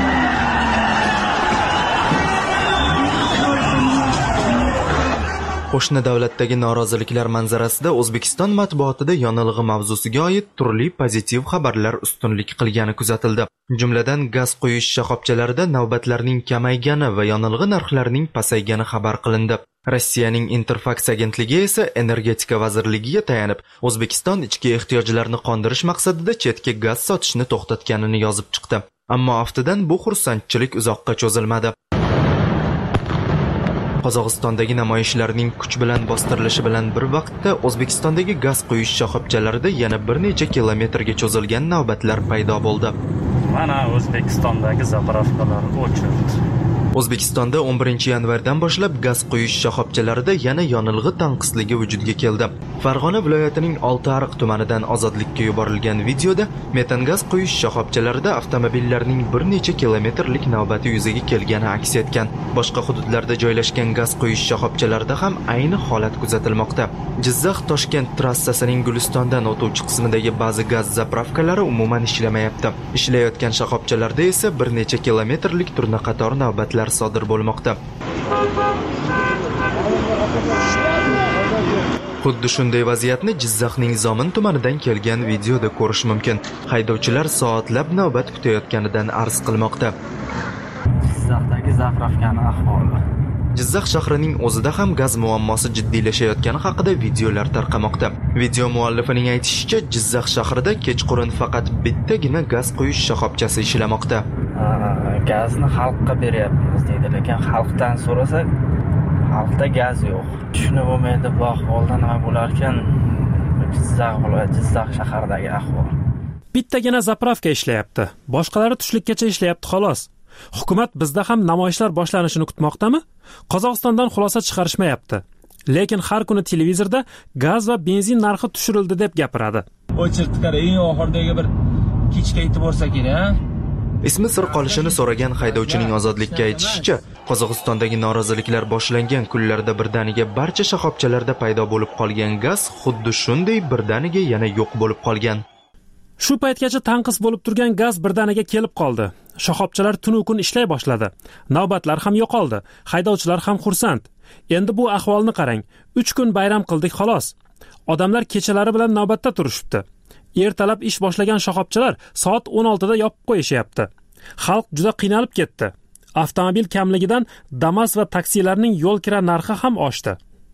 Qo'shni davlatdagi noroziliklar manzarasida O'zbekiston matbuotida yonilg'i mavzusiga oid turli pozitiv xabarlar ustunlik qilgani kuzatildi. Jumladan gaz quyish shoxobchalarida navbatlarning kamaygani va yonilg'i narxlarining pasaygani xabar qilindi. Rossiyaning Interfax agentligi esa energetika vazirligiga tayanib, O'zbekiston ichki ehtiyojlarni qondirish maqsadida chetga gaz sotishni to'xtatganini yozib chiqdi. Ammo aftidan bu xursandchilik uzoqqa cho'zilmadi. Qozog'istondagi namoyishlarning kuch bilan bostirilishi bilan bir vaqtda O'zbekistondagi gaz quyish shoxobchalarida yana bir necha kilometrga cho'zilgan navbatlar paydo bo'ldi. Mana O'zbekistondagi zapravkalar o'chirdi. O'zbekistonda 11 yanvardan boshlab gaz quyish shoxobchalarida yana yonilg'i tanqisligi vujudga keldi. Farg'ona viloyatining Oltiariq tumanidan Ozodlikka yuborilgan videoda metan gaz quyish shoxobchalarida avtomobillarning bir necha kilometrlik navbati yuzaga kelgani aks etgan. Boshqa hududlarda joylashgan gaz quyish shoxobchalarida ham ayni holat kuzatilmoqda. Jizzax-Toshkent trassasining Gulistondan o'tuvchi qismidagi ba'zi gaz zapravkalari umuman ishlamayapti. Ishlayotgan shoxobchalarda esa bir necha kilometrlik turnaqator navbatlar sodir bo'lmoqda. Xuddi shunday vaziyatni Jizzaxning Zomin tumanidan kelgan videoda ko'rish mumkin. Haydovchilar soatlab navbat kutayotganidan arz qilmoqda. Jizzaxdagi zapravkani ahvoli. Jizzax shahrining o'zida ham gaz muammosi jiddiylashayotgani haqida videolar tarqamoqda. Video muallifining aytishicha, Jizzax shahrida kechqurun faqat bittagina gaz quyish shoxobchasi ishlamoqda. Gazni xalqqa beryapmiz deydi, lekin xalqdan so'rasak, xalqda gaz yo'q. Shuni bo'lmaydi, bu ahvolda nima bo'lar ekan? Jizzax shahardagi ahvol. Bittagina zapravka ishlayapti. Boshqalari tushlikkacha ishlayapti xolos. Hukumat bizda ham namoyishlar boshlanishini kutmoqdami? Qozog'istondan xulosa chiqarishmayapti. Lekin har kuni televizorda gaz va benzin narxi tushirildi deb gapiradi. O'chirtqar eng oxirdagi bir kechga yetib borsa kerak. Ismi sir qolishini so'ragan haydovchining Ozodlikka aytishicha, Qozog'istondagi noroziliklar boshlangan kunlarda birdaniga barcha shoxobchalarda paydo bo'lib qolgan gaz xuddi shunday birdaniga yana yo'q bo'lib qolgan. Shu paytgacha tanqis bo'lib turgan gaz birdaniga kelib qoldi. Shoxobchalar tun-u kun ishlay boshladi. Navbatlar ham yo'qoldi. Haydovchilar ham xursand. Endi bu ahvolni qarang. 3 kun bayram qildik xolos. Odamlar kechalari bilan navbatda turishibdi. Ertalab ish boshlagan shoxobchalar soat 16 da yopib qo'yishyapti. Xalq juda qiynalib ketdi. Avtomobil kamligidan Damas va taksilarning yo'l kira narxi ham oshdi.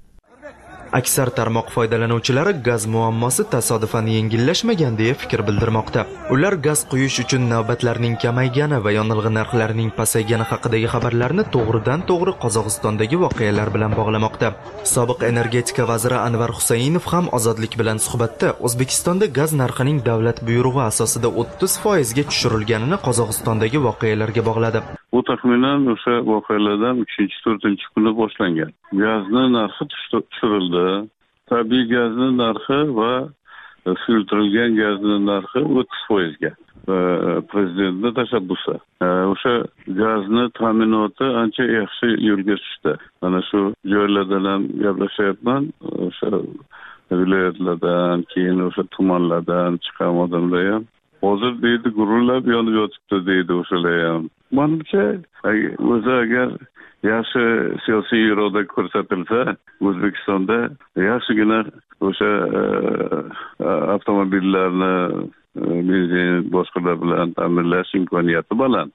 Aksar tarmoq foydalanuvchilari gaz muammosi tasodifan yengillashmagan deya fikr bildirmoqda. Ular gaz quyish uchun navbatlarning kamaygani va yonilg'i narxlarining pasaygani haqidagi xabarlarni to'g'ridan-to'g'ri Qozog'istondagi voqealar bilan bog'lamoqda. Sobiq energetika vaziri Anvar Husaynov ham Ozodlik bilan suhbatda O'zbekistonda gaz narxining davlat buyrug'i asosida 30% ga tushirilganini Qozog'istondagi voqealarga bog'ladi. Bu taxminan o'sha voqealardan 3-4 kunda boshlangan. Gazni narxi tushirildi. Tabiiy gazni narxi va suyultirilgan gazni narxi 30% ga. Prezidentning tashabbusi. O'sha gazni ta'minoti ancha yaxshi yo'lga tushdi. Mana shu joylardan ham gaplashyapman. O'sha viloyatlardan, keyin o'sha tumanlardan chiqqan odamlar ham hozir deydi gururlab yonib yotibdi deydi o'shalar ham. Menimcha, o'zi agar yaxshi siyosiy iroda ko'rsatilsa, O'zbekistonda yaxshigina o'sha avtomobillarni benzin boshqalar bilan ta'minlash imkoniyati baland.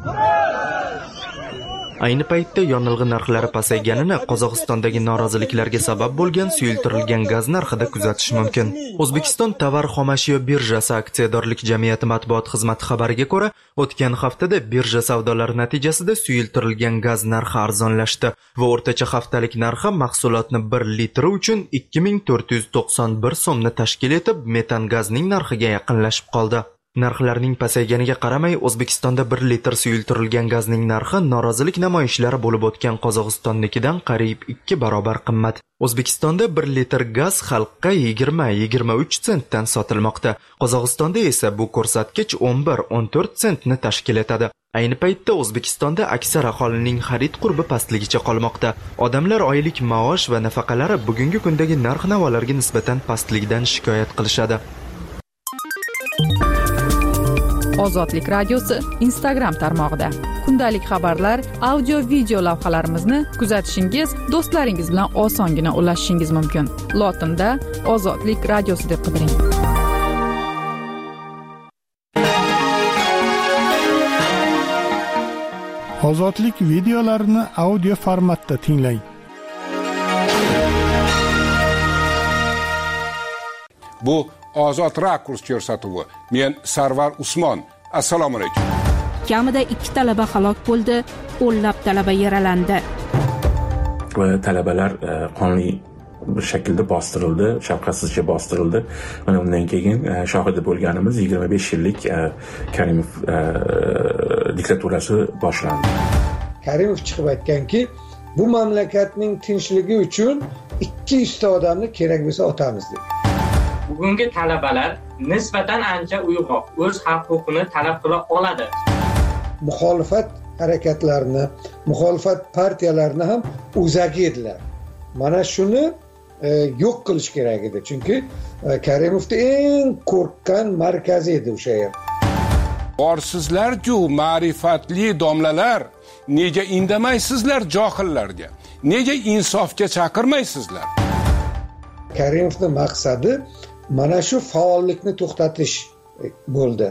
Ayni paytda yonilg'i narxlari pasayganini Qozog'istondagi noroziliklarga sabab bo'lgan suyultirilgan gaz narxida kuzatish mumkin. O'zbekiston tovar xomashyo birjasi aksiyadorlik jamiyati matbuot xizmati xabariga ko'ra, o'tgan haftada birja savdolari natijasida suyultirilgan gaz narxi arzonlashdi va o'rtacha haftalik narxi mahsulotni 1 litri uchun 2491 so'mni tashkil etib, metan gazning narxiga yaqinlashib qoldi. Narxlarning pasayganiga qaramay, O'zbekistonda 1 litr suyultirilgan gazning narxi norozilik namoyishlari bo'lib o'tgan Qozog'istonnikidan qariyb 2 barobar qimmat. O'zbekistonda 1 litr gaz xalqqa 20-23 sentdan sotilmoqda. Qozog'istonda esa bu ko'rsatkich 11-14 sentni tashkil etadi. Ayni paytda O'zbekistonda aksar aholining xarid qurbi pastligicha qolmoqda. Odamlar oylik maosh va nafaqalari bugungi kundagi narx-navolarga nisbatan pastligidan shikoyat qilishadi. Ozodlik radiosi Instagram tarmog'ida. Kundalik xabarlar, audio-video lavhalarimizni kuzatishingiz, do'stlaringiz bilan osongina ulashishingiz mumkin. Lotinda Ozodlik radiosi deb qidiring. Ozodlik videolarini audio formatda tinglang. Bu Ozod rakurs ko'rsatuvi. Men Sarvar Usmon. Assalomu alaykum. Kamida 2 talaba halok bo'ldi, o'nlab talaba yaralandi. Va talabalar qonli bir shaklda bostirildi, shafqatsizcha bostirildi. Mana undan keyin shohidi bo'lganimiz 25 yillik Karimov diktaturasi boshlandi. Karimov chiqib aytganki, bu mamlakatning tinchligi uchun 200 ta odamni kerak bo'lsa otamiz dedi. Bugungi talabalar nisbatan ancha uyg'oq, o'z huquqini talab qila oladi. Muxolifat harakatlarini, muxolifat partiyalarini ham o'zagi edilar. Mana shuni yo'q qilish kerak edi. Chunki Karimovning eng qo'rqqan markazi edi o'sha yer. Borsizlar-ku, ma'rifatli domlalar, nega indamaysizlar johillarga? Nega insofga chaqirmaysizlar? Karimovning maqsadi mana shu faollikni to'xtatish bo'ldi.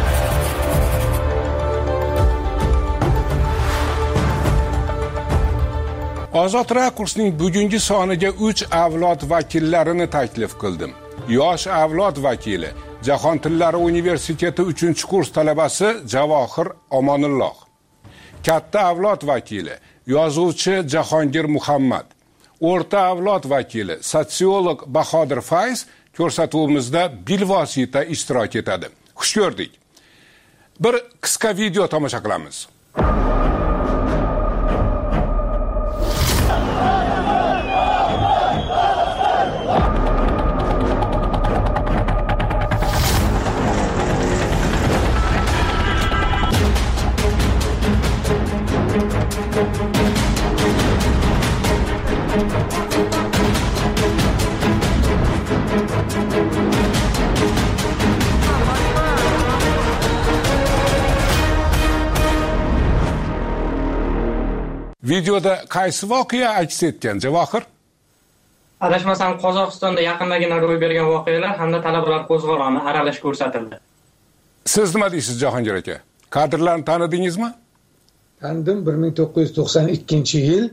Ozod rakursning bugungi soniga 3 avlod vakillarini taklif qildim. Yosh avlod vakili Jahon tillari universiteti 3-kurs talabasi Javohir Omonulloh. Katta avlod vakili yozuvchi Jahongir Muhammad. O'rta avlod vakili sotsiolog Bahodir Fayz ko'rsatuvimizda bilvosita ishtirok etadi. Xush ko'rdik. Bir qisqa video tomosha qilamiz. Videoda qaysi voqea aks etgan, Javohir? Adashmasam Qozog'istonda yaqindagina ro'y bergan voqealar hamda talabalar qo'zg'oloni aralash ko'rsatildi. Siz nima deysiz, Jahongir aka? Kadrlarni tanidingizmi? Tanidim. 1992-yil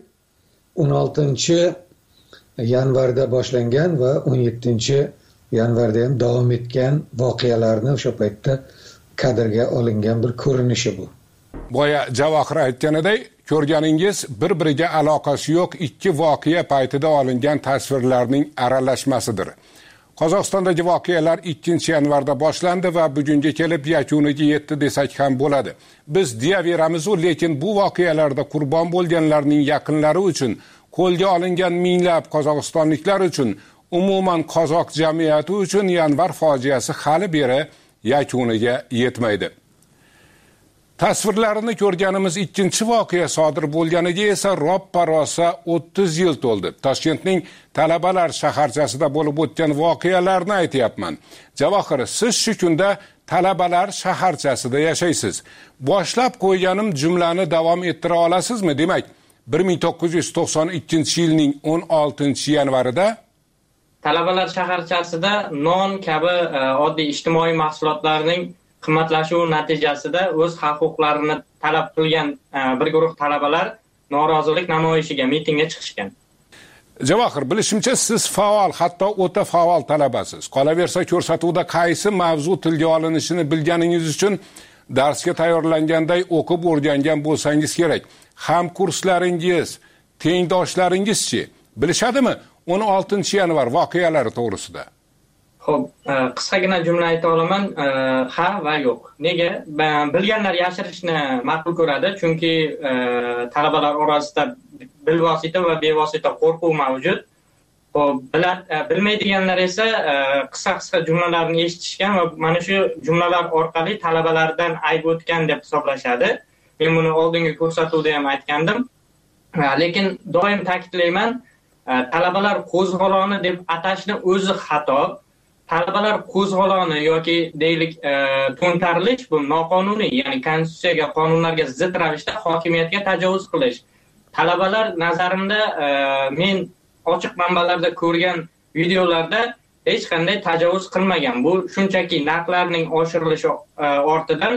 16-yanvarda boshlangan va 17-yanvarda ham davom etgan voqealarni o'sha paytda kadrga olingan bir ko'rinishi bu. Boya Javohir aytganiday, ko'rganingiz bir-biriga aloqasi yo'q ikki voqea paytida olingan tasvirlarning aralashmasidir. Qozog'istondagi voqealar 2-yanvarda boshlandi va bugunga kelib yakuniga yetdi desak ham bo'ladi. Biz deyaveramiz, lekin bu voqealarda qurbon bo'lganlarning yaqinlari uchun, qo'lga olingan minglab qozog'istonliklar uchun, umuman qozoq jamiyati uchun yanvar fojiasi hali beri yakuniga yetmaydi. Tasvirlarini ko'rganimiz 2-voqea sodir bo'lganiga esa roppa-rosa 30 yil to'ldi. Toshkentning talabalar shaharchasida bo'lib o'tgan voqealarni aytyapman. Javohir, siz shu kunda talabalar shaharchasida yashaysiz. Boshlab qo'yganim jumlani davom ettira olasizmi? Demak, 1992-yilning 16-yanvarida talabalar shaharchasida non kabi oddiy ijtimoiy mahsulotlarning qimmatlashuvi natijasida o'z huquqlarini talab qilgan bir guruh talabalar norozilik namoyishiga, mitingga chiqishgan. Javohir, bilishimcha siz faol, hatto o'ta faol talabasiz. Qolaversa, ko'rsatuvda qaysi mavzu tilga olinishini bilganingiz uchun darsga tayyorlanganday o'qib o'rgangan bo'lsangiz kerak. Hamkurslaringiz, tengdoshlaringizchi bilishadimi 16-yanvar voqealari to'g'risida? Xo'p, qisqagina jumla ayta olaman, ha va yo'q. Nega? Bilganlar yashirishni ma'qul ko'radi, chunki talabalar orasida bilvosita va bevosita qo'rquv mavjud. Xo'p, bilmaydiganlar esa qisqa jumlalarni eshitishgan va mana shu jumlalar orqali talabalardan ayb o'tgan deb hisoblashadi. Men buni oldingi ko'rsatuvda ham aytgandim. Lekin doim ta'kidlayman, talabalar qo'zg'oloni deb atashni o'zi xato. Talabalar qo'zg'oloni yoki deylik to'ntarilish bu noqonuniy, ya'ni konstitutsiyaga, qonunlarga zid ravishda hokimiyatga tajovuz qilish. Talabalar nazarimda men ochiq manbalarda ko'rgan videolarda hech qanday tajovuz qilmagan. Bu shunchaki narxlarning oshirilishi ortidan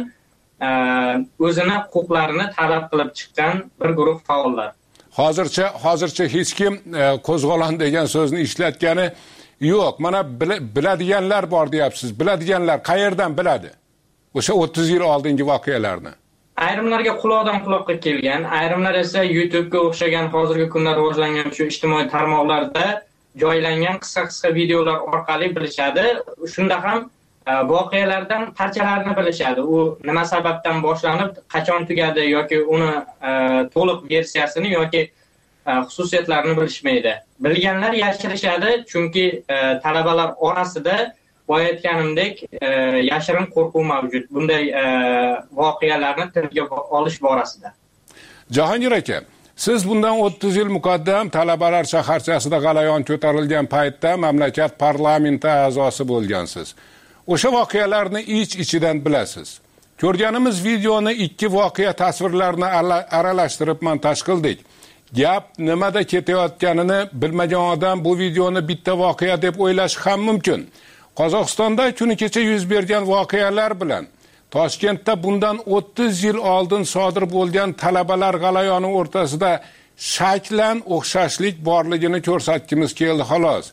o'zini huquqlarini talab qilib chiqqan bir guruh faollar. Hozircha hech kim qo'zg'olon degan so'zni ishlatgani yo'q. Mana biladiganlar bor deyapsiz. Biladiganlar qayerdan biladi? O'sha 30 yil oldingi voqealarni. Ayrimlarga quloqdan quloqqa kelgan, ayrimlar esa YouTube'ga o'xshagan hozirgi kunda rivojlangan shu ijtimoiy tarmoqlarda joylangan qisqa videolar orqali bilishadi. Shunda ham voqealardan parchalarni bilishadi. U nima sababdan boshlanib, qachon tugadi yoki uni to'liq versiyasini yoki xususiyatlarini bilishmaydi. Bilganlar yashirishadi, chunki talabalar orasida boya aytganimdek yashirin qo'rquv mavjud bunday voqealarni tilga olish borasida. Jahongir aka, siz bundan 30 yil muqaddam talabalar shaharchasida g'alayon ko'tarilgan paytda mamlakat parlamenti a'zosi bo'lgansiz. O'sha voqealarni ich-ichidan bilasiz. Ko'rganimiz videoni ikki voqea tasvirlarini aralashtirib montaj qildik. Gap nimada ketayotganini bilmagan odam bu videoni bitta voqea deb o'ylashi ham mumkin. Qozog'istonda kuni kecha yuz bergan voqealar bilan Toshkentda bundan 30 yil oldin sodir bo'lgan talabalar g'alayoni o'rtasida shaklan o'xshashlik borligini ko'rsatgimiz keldi xolos.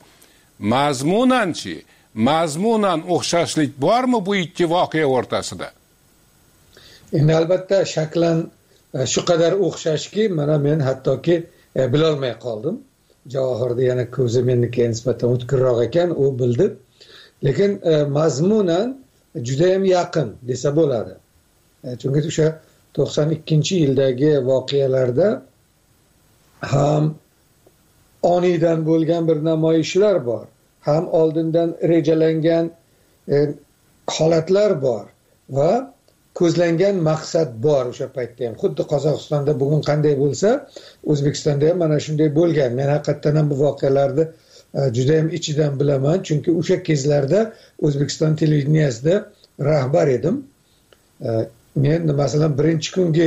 Mazmunan o'xshashlik bormi bu ikki voqea o'rtasida? Endi albatta shaklan shu qadar o'xshashki, mana men hattoki bilolmay qoldim. Javohirda yana ko'zi menga nisbatan o'tkirroq ekan, u bildi. Lekin mazmunan juda ham yaqin desa bo'ladi. Chunki o'sha 92-yildagi voqealarda ham oniydan bo'lgan bir namoyishlar bor, ham oldindan rejalangan holatlar bor va ko'zlangan maqsad bor o'sha paytda ham. Xuddi Qozog'istonda bugun qanday bo'lsa, O'zbekistonda ham mana shunday bo'lgan. Men haqiqatan ham bu voqealarni juda ham ichidan bilaman, chunki o'sha kezlarda O'zbekiston televideniyasida rahbar edim. Men masalan birinchi kungi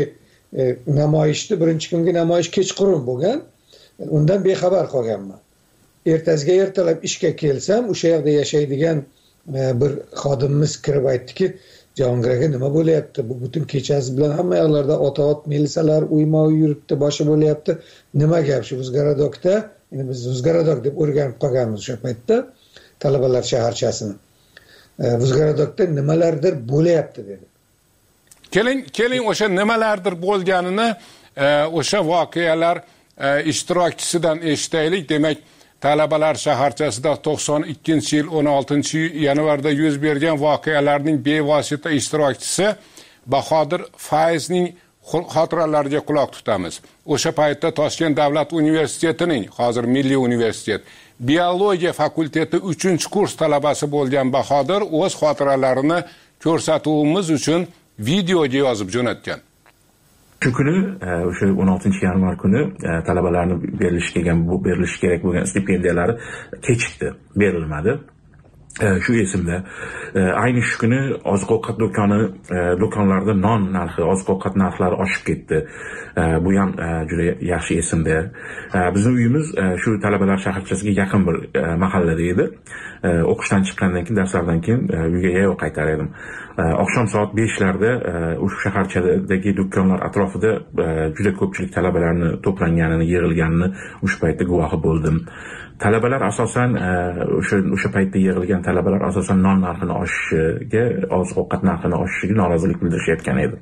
namoyish kechqurun bo'lgan. Undan bexabar qolganman. Ertasiga ertalab ishga kelsam, o'sha yerda yashaydigan bir xodimimiz kirib aytdiki, Jahongir aka, nima bo'layapti? Bu butun kechasi bilan hamma yoqlarda ot milisalar uyma-uy yuribdi, boshi bo'layapti. Nima gap shu Uzgarodokda? Endi biz Uzgarodok deb o'rganib qolganmiz o'sha paytda talabalar shaharchasini. Uzgarodokda nimalardir bo'layapti dedi. Keling o'sha nimalardir bo'lganini o'sha voqealar ishtirokchisidan eshitaylik. Demak, talabalar shaharchasida 92-yil 16-yanvarda yuz bergan voqealarning bevosita ishtirokchisi Bahodir Fayzning xotiralariga quloq tutamiz. O'sha paytda Toshkent davlat universitetining, hozir Milliy universitet, biologiya fakulteti 3-kurs talabasi bo'lgan Bahodir o'z xotiralarini ko'rsatuvimiz uchun videoga yozib jo'natgan. Shu kuni, o'sha 16-yanvar kuni talabalarni berilishi kerak bo'lgan stipendiyalari kechikdi, berilmadi. Shu esimda. Ayni shu kuni oziq-ovqat do'konlarida non narxi, oziq-ovqat narxlari oshib ketdi. Bu ham juda yaxshi esimda. Bizning uyimiz shu talabalar shaharchasiga yaqin bir mahallada edi. O'qishdan chiqqandan keyin, darslardan keyin uyga yayov qaytar edim. Oqshom soat 5larda o'sha shaharchadagi do'konlar atrofida juda ko'pchilik talabalarni to'planganini, yig'ilganini o'sha paytda guvohi bo'ldim. Talabalar asosan o'sha paytda yig'ilgan talabalar asosan non narxini oshishiga, oziq-ovqat narxini oshishiga norozilik bildirishayotgan edi.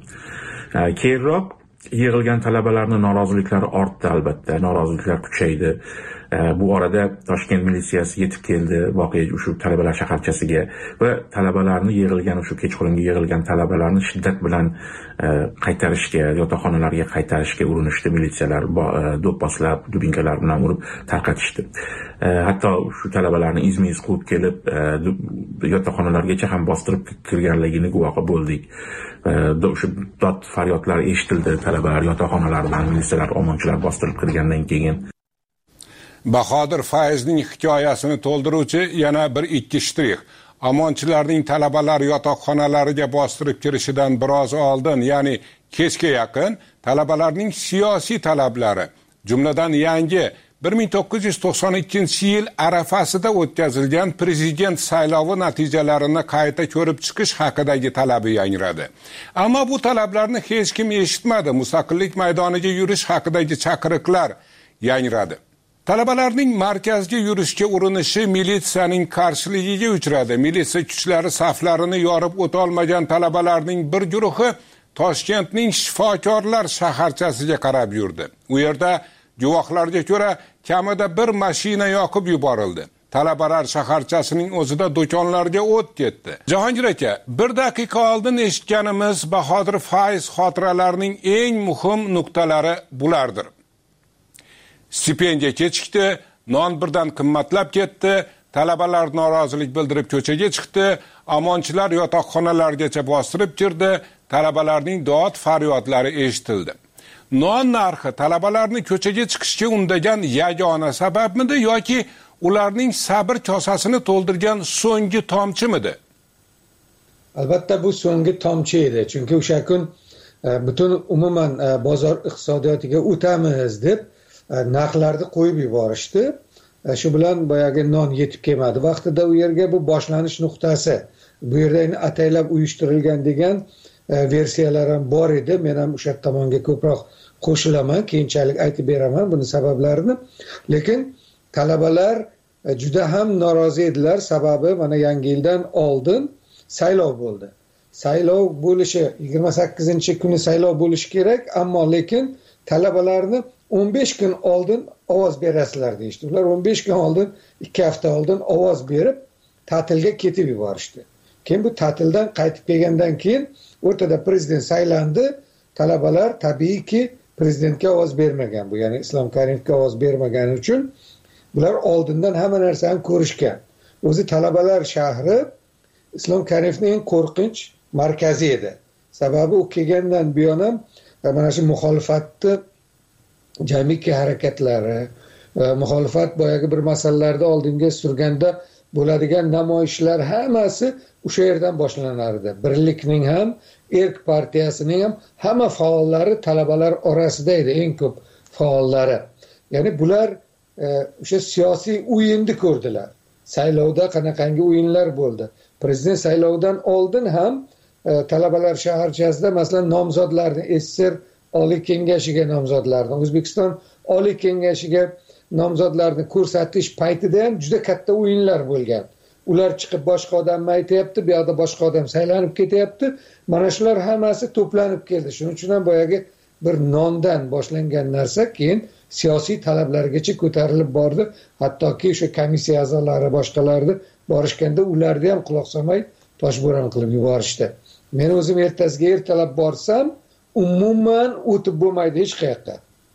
Keyinroq yig'ilgan talabalarning noroziliklari ortdi albatta, noroziliklar kuchaydi. Bu orada Toshkent militsiyasi yetib keldi voqea shu talabalar shaharchasiga va talabalarni yig'ilgan shu kechqurunga yig'ilgan talabalarni shiddat bilan qaytarishga, yotoqxonalarga qaytarishga urinishdi. Militsiyalar do'pposlab, dubinkalar bilan urib tarqatishdi. Hatto shu talabalarni izma-iz quvib kelib yotoqxonalargacha ham bostirib kirganligini guvohi bo'ldik. O'sha dod faryodlar eshitildi talabalar yotoqxonalaridan, militsiyalar, omonchilar bostirib kirgandan keyin. Bahodir Fayzning hikoyasini to'ldiruvchi yana bir ikki shtrix. Omonchilarning talabalar yotoqxonalariga bostirib kirishidan biroz oldin, ya'ni kechga yaqin, talabalarning siyosiy talablari, jumladan yangi 1992-yil arafasida o'tkazilgan prezident saylovi natijalarini qayta ko'rib chiqish haqidagi talabi yangradi. Ammo bu talablarni hech kim eshitmadi. Mustaqillik maydoniga yurish haqidagi chaqiriqlar yangradi. Talabalarning markazga yurishga urinishi militsiyaning qarshiligiga uchradi. Militsiya kuchlari saflarini yorib o'tolmagan talabalarning bir guruhi Toshkentning shifokorlar shaharchasiga qarab yurdi. U yerda guvohlarga ko'ra kamida bir mashina yoqib yuborildi. Talabalar shaharchasining o'zida do'konlarga o't ketdi. Jahongir aka, bir daqiqa oldin eshitganimiz Bahodir Fayz xotiralarining eng muhim nuqtalari bulardir. Stipendiya kechikdi, non birdan qimmatlab ketdi, talabalar norozilik bildirib ko'chaga chiqdi, omonchilar yotoqxonalargacha bostirib kirdi, talabalarning dod faryodlari eshitildi. Non narxi talabalarni ko'chaga chiqishga undagan yagona sababmidi yoki ularning sabr kosasini to'ldirgan so'nggi tomchimidi? Albatta bu so'nggi tomchi edi, chunki o'sha kun butun umuman bozor iqtisodiyotiga o'tamiz deb narxlarni qo'yib yuborishdi. Shu bilan boyagi non yetib kelmadi. Vaqtida u yerga bu boshlanish nuqtasi. Bu yerda ataylab uyushtirilgan degan versiyalar ham bor edi. Men ham o'sha tomonga ko'proq qo'shilaman, keyinchalik aytib beraman buni sabablarini. Lekin talabalar juda ham norozi edilar. Sababi mana Yangi yildan oldin saylov bo'ldi. Saylov bo'lishi 28-kuni saylov bo'lishi kerak, ammo lekin talabalarni 15 kun oldin ovoz berasizlar deyishdi. Ular 15 kun oldin, 2 hafta oldin ovoz berib ta'tilga ketib yuborishdi. Keyin bu ta'tildan qaytib kelgandan keyin o'rtada prezident saylandi. Talabalar tabiiyki prezidentga ovoz bermagan. Bu ya'ni Islom Karimovga ovoz bermagani uchun bular oldindan hamma narsani ko'rishgan. O'zi talabalar shahri Islom Karimovning eng qo'rqinch markazi edi. Sababi u kelgandan buyon ham mana shu muxolifatni jamiki harakatlari, muxolifat boyagi bir masalalarda oldinga surganda bo'ladigan namoyishlar hammasi o'sha yerdan boshlanardi. Birlikning ham, Erk partiyasining ham hamma faollari talabalar orasida edi, eng ko'p faollari. Ya'ni bular o'sha siyosiy o'yinni ko'rdilar. Saylovda qanaqangi o'yinlar bo'ldi. Prezident saylovidan oldin ham talabalar shaharchasida masalan nomzodlarni SSR Oliy kengashiga nomzodlarni, O'zbekiston Oliy kengashiga nomzodlarni ko'rsatish paytida ham juda katta o'yinlar bo'lgan. Ular chiqib boshqa odamni aytayapti, bu yoqda boshqa odam saylanib ketyapti. Mana shular hammasi to'planib keldi. Shuning uchun ham boyagi bir nondan boshlangan narsa keyin siyosiy talablargacha ko'tarilib bordi. Hattoki o'sha komissiya a'zolari boshqalarni borishganda ularni ham quloq solmay toshbo'ron qilib yuborishdi. Men o'zim ertasiga ertalab borsam umuman o'tib bo'lmaydi hech qayerda.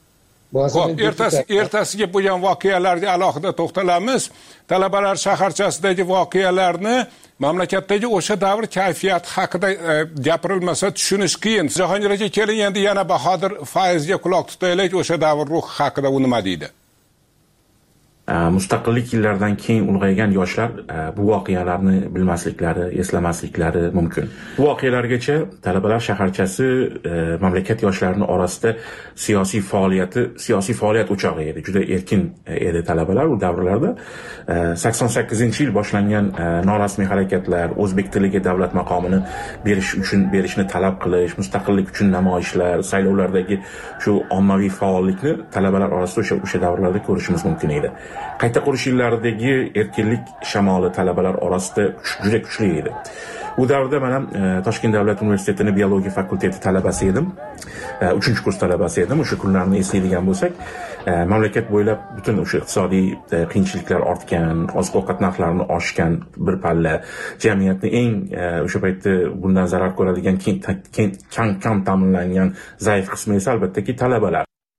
Ertasiga bo'lgan voqealarga alohida to'xtalamiz. Talabalar shaharchasidagi voqealarni mamlakatdagi o'sha davr kayfiyati haqida gapirilmasa tushunish qiyin. Jahongir aka, keling endi yana Bahodir Fayzga quloq tutaylik. O'sha davr ruhi haqida u nima deydi? Mustaqillik yillaridan keyin ulg'aygan yoshlar bu voqealarni bilmasliklari, eslamasliklari mumkin. Bu voqealargacha talabalar shaharchasi mamlakat yoshlarining orasida siyosiy faoliyat o'chog'i edi. Juda erkin edi talabalar u davrlarda. 88-yil boshlangan norasmiy harakatlar, o'zbek tiliga davlat maqomini berishni talab qilish, mustaqillik uchun namoyishlar, saylovlardagi shu ommaviy faollikni talabalar orasida o'sha davrlarda ko'rishimiz mumkin edi. Qayta qurish yillaridagi erkinlik shamoli talabalar orasida juda kuchli edi. U davrda men Toshkent davlat universitetining biologiya fakulteti talabasi edim. 3 kurs talabasi edim. O'sha kunlarni eslaydigan bo'lsak, mamlakat bo'ylab butun o'sha iqtisodiy qiyinchiliklar ortgan, oziq-ovqat narxlarini oshgan bir palla, jamiyatning eng o'sha paytda bundan zarar ko'radigan kam ta'minlangan zaif qismi esa albattaki talabalar.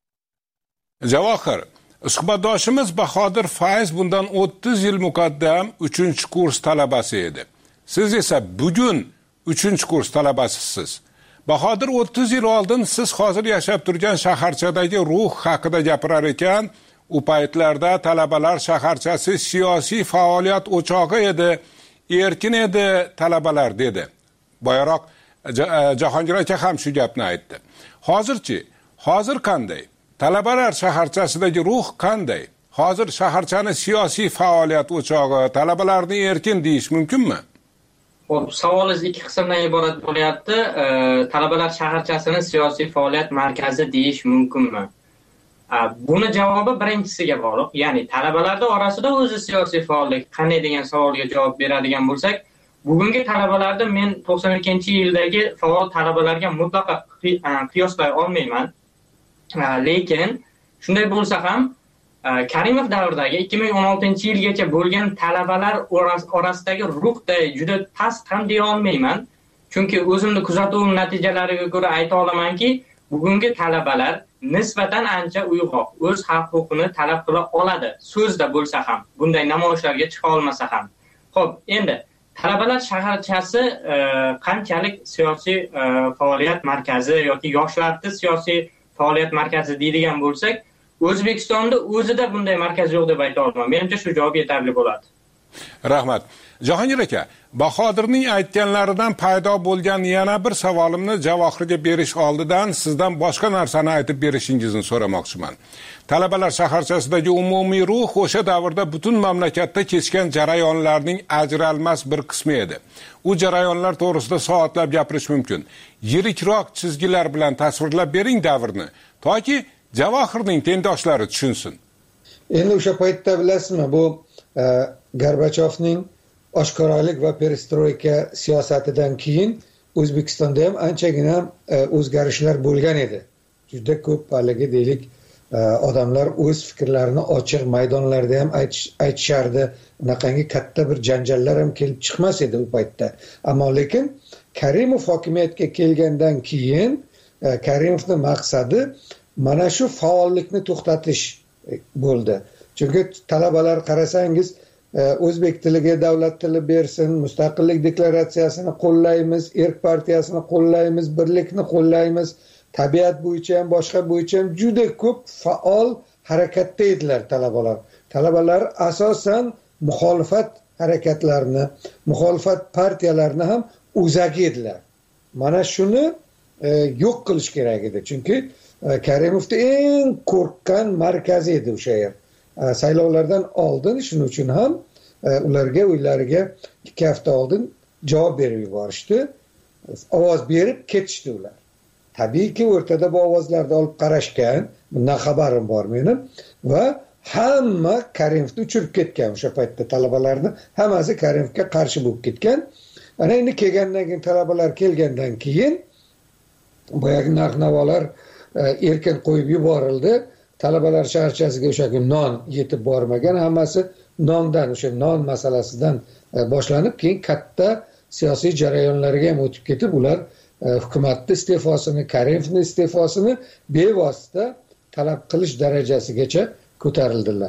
Javohir, suhbatdoshimiz Bahodir Fayz bundan 30 yil muqaddam 3-kurs talabasi edi. Siz esa bugun 3-kurs talabasisiz. Bahodir 30 yil oldin siz hozir yashab turgan shaharchadagi ruh haqida gapirar ekan, u paytlarda talabalar shaharchasi siyosiy faoliyat o'chog'i edi, erkin edi talabalar dedi. Boyaroq Jahongir aka ham shu gapni aytdi. Hozirchi, hozir qanday? Talabalar shaharchasidagi ruh qanday? Hozir shaharchani siyosiy faoliyat o'chog'i, talabalarni erkin deyish mumkinmi? Xo'p, savolingiz ikki qismdan iborat bo'lyapti. Talabalar shaharchasini siyosiy faoliyat markazi deyish mumkinmi? Buni javobi birinchisiga bog'liq. Ya'ni talabalarning orasida o'zi siyosiy faollik qanday degan savolga javob beradigan bo'lsak, bugungi talabalarda men 92-yildagi faol talabalarga mutlaqo qiyoslay olmayman. Lekin shunday bo'lsa ham Karimov davridagi 2016-yilgacha bo'lgan talabalar orasidagi ruhday juda past ham deya olmayman. Chunki o'zimni kuzatuvim natijalariga ko'ra ayta olamanki, bugungi talabalar nisbatan ancha uyg'oq, o'z haq-huquqini talab qila oladi. So'zda bo'lsa ham, bunday namoyishlarga chiqa olmasa ham. Xo'p, endi talabalar shaharchasi qanchalik siyosiy faoliyat markazi yoki yoshlarning siyosiy faoliyat markazi deydigan bo'lsak, O'zbekistonda o'zida bunday markaz yo'q deb ayta olaman. Menimcha shu javob yetarli bo'ladi. Rahmat. Jahongir aka, Bahodirning aytganlaridan paydo bo'lgan yana bir savolimni Javohirga berish oldidan sizdan boshqa narsani aytib berishingizni so'ramoqchiman. Talabalar shaharchasidagi umumiy ruh o'sha davrda butun mamlakatda kechgan jarayonlarning ajralmas bir qismi edi. U jarayonlar to'g'risida soatlab gapirish mumkin. Yirikroq chizgilar bilan tasvirlab bering davrni, toki Javohirning tengdoshlari tushunsin. Endi o'sha paytda bilasizmi, bu Gorbachyovning oshkoralik va perestroyka siyosatidan keyin O'zbekistonda ham anchagina o'zgarishlar bo'lgan edi. Juda ko'p haligi deylik odamlar o'z fikrlarini ochiq maydonlarda ham aytishardi. Unaqangi katta bir janjallar ham kelib chiqmas edi u paytda. Ammo lekin Karimov hokimiyatga kelgandan keyin Karimovning maqsadi mana shu faollikni to'xtatish bo'ldi. Chunki talabalar qarasangiz, o'zbek tiliga davlat tili bersin, mustaqillik deklaratsiyasini qo'llaymiz, erk partiyasini qo'llaymiz, birlikni qo'llaymiz, tabiat bo'yicha ham boshqa bo'yicha ham juda ko'p faol harakatda edilar talabalar. Talabalar asosan muxolifat harakatlarini, muxolifat partiyalarini ham o'zagi edilar. Mana shuni yo'q qilish kerak edi. Chunki Karimovning eng qo'rqqan markazi edi o'sha yer. Saylovlardan oldin shuning uchun ham ularga uylariga 2 hafta oldin javob berib yuborishdi. Ovoz berib ketishdi ular. Tabiiyki o'rtada bu ovozlarni olib qarashgan, bundan xabarim bor mening va hamma Karimovni uchirib ketgan o'sha paytda talabalarni hammasi Karimovga qarshi bo'lib ketgan. Ana endi kelgandan keyin talabalar kelgandan keyin boyagi narx-navolar erkin qo'yib yuborildi. Talabalar shaharchasiga o'sha kun non yetib bormagan, hammasi nondan, o'sha non masalasidan boshlanib, keyin katta siyosiy jarayonlarga ham o'tib ketib, ular hukumatning iste'fosini, Karimovning iste'fosini bevosita talab qilish darajasigacha ko'tarildilar.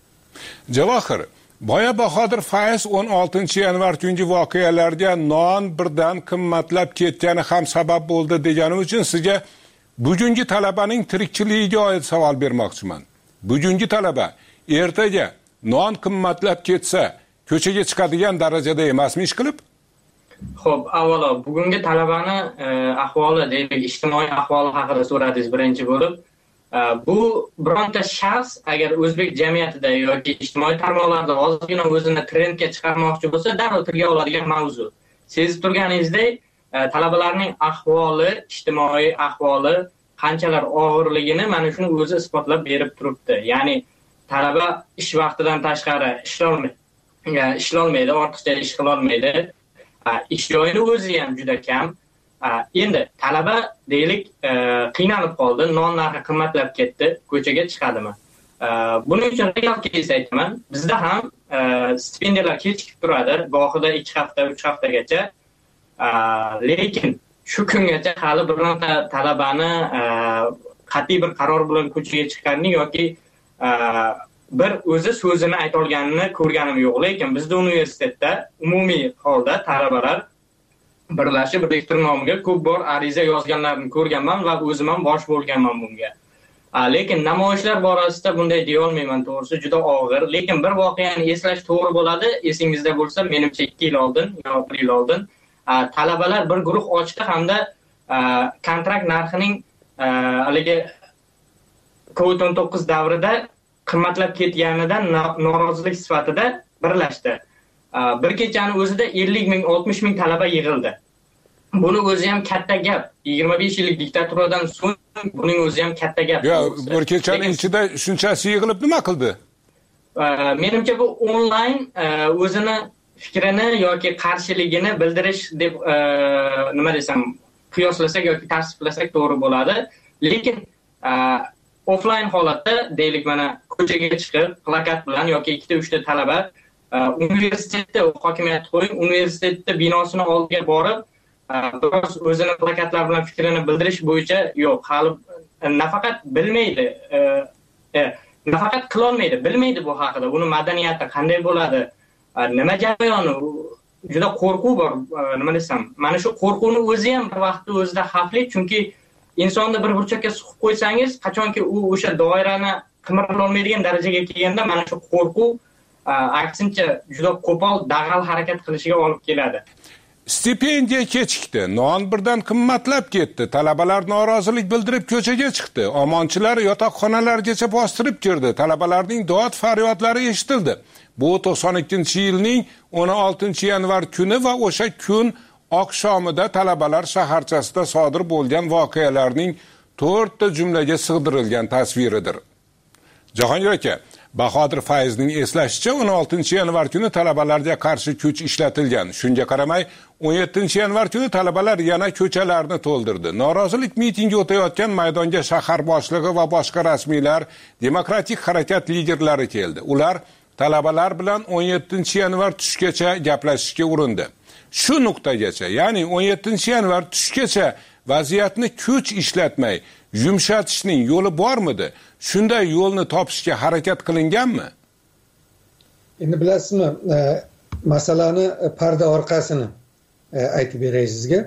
Javohir, boya Bahodir Fayz 16-yanvar kungi voqealarga non birdan qimmatlab ketgani ham sabab bo'ldi degani uchun sizga bugungi talabaning tirikchiligiga oid savol bermoqchiman. Bugungi talaba ertaga non qimmatlab ketsa, ko'chaga chiqadigan darajada emasmi ish qilib? Xo'p, avvalo bugungi talabani ahvoli, deylik, ijtimoiy ahvoli haqida so'radingiz birinchi bo'lib. Bu bironta shaxs agar o'zbek jamiyatida yoki ijtimoiy tarmoqlarda ozgina o'zini trendga chiqarmoqchi bo'lsa, darrov tilga oladigan mavzu. Siz turganingizdek, talabalarning ahvoli, ijtimoiy ahvoli qanchalar og'irligini mana shuni o'zi isbotlab berib turibdi. Ya'ni talaba ish vaqtidan tashqari ishlolmaydi, ortiqcha ish qila olmaydi. Ish joyini o'zi ham juda kam. Endi talaba deylik qiynalib qoldi, non narxi qimmatlab ketdi, ko'chaga chiqadimi? Buning uchun real kes aytaman, bizda ham stipendiyalar kechikib turadi, gohida 2 hafta, 3 haftagacha. Lekin shu kungacha hali bironta talabani qat'iy bir qaror bilan ko'chaga chiqqanini yoki bir o'zi so'zini ayta olganini ko'rganim yo'q. Lekin bizda universitetda umumiy holda talabalar birlashib rektor nomiga ko'p bor ariza yozganlarini ko'rganman va o'zim ham bosh bo'lganman bunga. Lekin namoyishlar borasida bunday deya olmayman, to'g'risi juda og'ir. Lekin bir voqeani eslash to'g'ri bo'ladi. Esingizda bo'lsa, menimcha 2 yil oldin, yo 1 yil oldin talabalar bir guruh ochdi hamda kontrakt narxining haligi COVID-19 davrida qimmatlab ketganidan norozilik sifatida birlashdi. Bir kechani o'zida 50 ming, 60 ming talaba yig'ildi. Buni o'zi ham katta gap. 25 yillik diktaturadan so'ng buning o'zi ham katta gap. Yo, bir kechaning ichida shunchasi yig'ilib nima qildi? Menimcha bu onlayn o'zini fikrini yoki qarshiligini bildirish deb nima desam, qiyoslasak yoki tavsiflasak to'g'ri bo'ladi. Lekin offlayn holatda deylik mana ko'chaga chiqib plakat bilan yoki 2-3 ta talaba universitetda hokimiyat qo'ying, universitetda binosini oldiga borib biroz o'zini plakatlar bilan fikrini bildirish bo'yicha yo'q, hali nafaqat bilmaydi, nafaqat qilolmaydi, bilmaydi bu haqida, uni madaniyati qanday bo'ladi, nima jarayoni, juda qo'rquv bor, nima desam. Mana shu qo'rquvni o'zi ham bir vaqtda o'zida xavfli, chunki insonni bir burchakka suqib qo'ysangiz, qachonki u o'sha doirani qimirla olmaydigan darajaga kelganda mana shu qo'rquv aksincha juda qo'pol, dag'al harakat qilishiga olib keladi. Stipendiya kechikdi, non birdan qimmatlab ketdi, talabalar norozilik bildirib ko'chaga chiqdi, omonchilar yotoqxonalargacha bostirib kirdi, talabalarning dod faryodlari eshitildi. Bu 92-yilning 16-yanvar kuni va o'sha kun oqshomida talabalar shaharchasida sodir bo'lgan voqealarning 4 ta jumlaga sig'dirilgan tasviridir. Jahongir aka, Bahodir Fayzning eslashicha 16-yanvar kuni talabalarga qarshi kuch ishlatilgan. Shunga qaramay 17-yanvar kuni talabalar yana ko'chalarni to'ldirdi. Norozilik mitingi o'tayotgan maydonga shahar boshlig'i va boshqa rasmiylar, demokratik harakat liderlari keldi. Ular talabalar bilan 17-yanvar tushgacha gaplashishga urindi. Shu nuqtagacha, ya'ni 17-yanvar tushgacha vaziyatni kuch ishlatmay yumshatishning yo'li bormidi? Shunday yo'lni topishga harakat qilinganmi? Endi bilasizmi, masalani parda orqasini aytib beray sizga.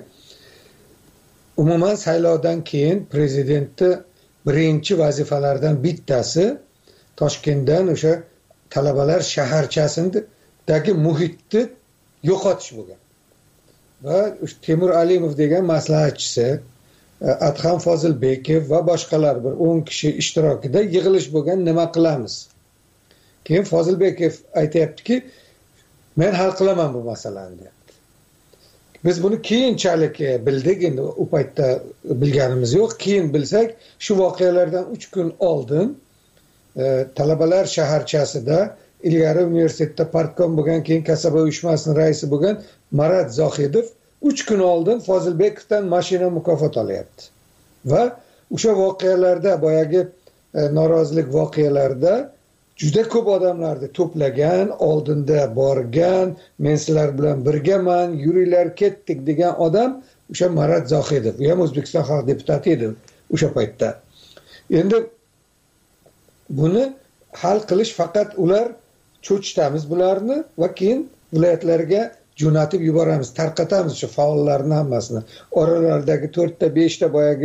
Umuman saylovdan keyin prezidentni birinchi vazifalaridan bittasi Toshkentdan o'sha talabalar shaharchasidagi muhitni yo'qotish bo'lgan. Va Temur Alimov degan maslahatchisi, Adham Fozilbekov va boshqalar bir 10 kishi ishtirokida yig'ilish bo'lgan, nima qilamiz? Keyin Fozilbekov aytayaptiki, men hal qilaman bu masalani deyapti. Biz buni keyinchalik bildik, endi u paytda bilganimiz yo'q. Keyin bilsak, shu voqealardan 3 kun oldin talabalar shaharchasida ilgari universitetda partkom bo'lgan, keyin kasaba uyushmasining raisi bo'lgan Marat Zohidov 3 kun oldin Fozilbekovdan mashina mukofot olyapti. Va o'sha voqealarda, boyagi norozilik voqealarida juda ko'p odamlarni to'plagan, oldinda borgan, men sizlar bilan birgaman, yuringlar ketdik degan odam o'sha Marat Zohidov, u ham O'zbekiston xalq deputati edi o'sha paytda. Endi buni hal qilish faqat ular cho'chitamiz bularni va keyin viloyatlarga jo'natib yuboramiz, tarqatamiz shu faollarni hammasini. Oralaridagi 4 ta 5 ta boyagi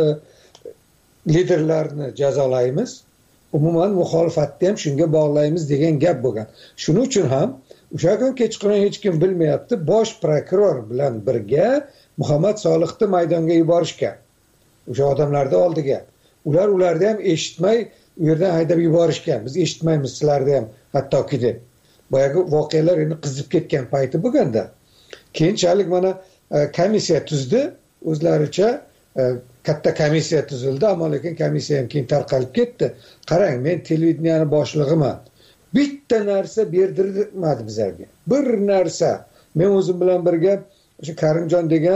liderlarni jazolaymiz. Umuman muxolifatni ham shunga bog'laymiz degan gap bo'lgan. Shuning uchun ham o'sha kun kechqurun hech kim bilmayapti, bosh prokuror bilan birga Muhammad Solihni maydonga yuborishgan. O'sha odamlarning oldiga. Ularni ham eshitmay u yerdan haydab yuborishgan. Biz eshitmaymiz sizlarni ham hattoki deb. Boyagi voqealar endi qizib ketgan payti bo'lganda. Keyinchalik mana komissiya tuzdi, o'zlaricha katta komissiya tuzildi, ammo lekin komissiya ham keyin tarqalib ketdi. Qarang, men televideniyani boshlig'iman. Bitta narsa berdirmadi bizlarga. Bir narsa. Men o'zim bilan birga o'sha Karimjon degan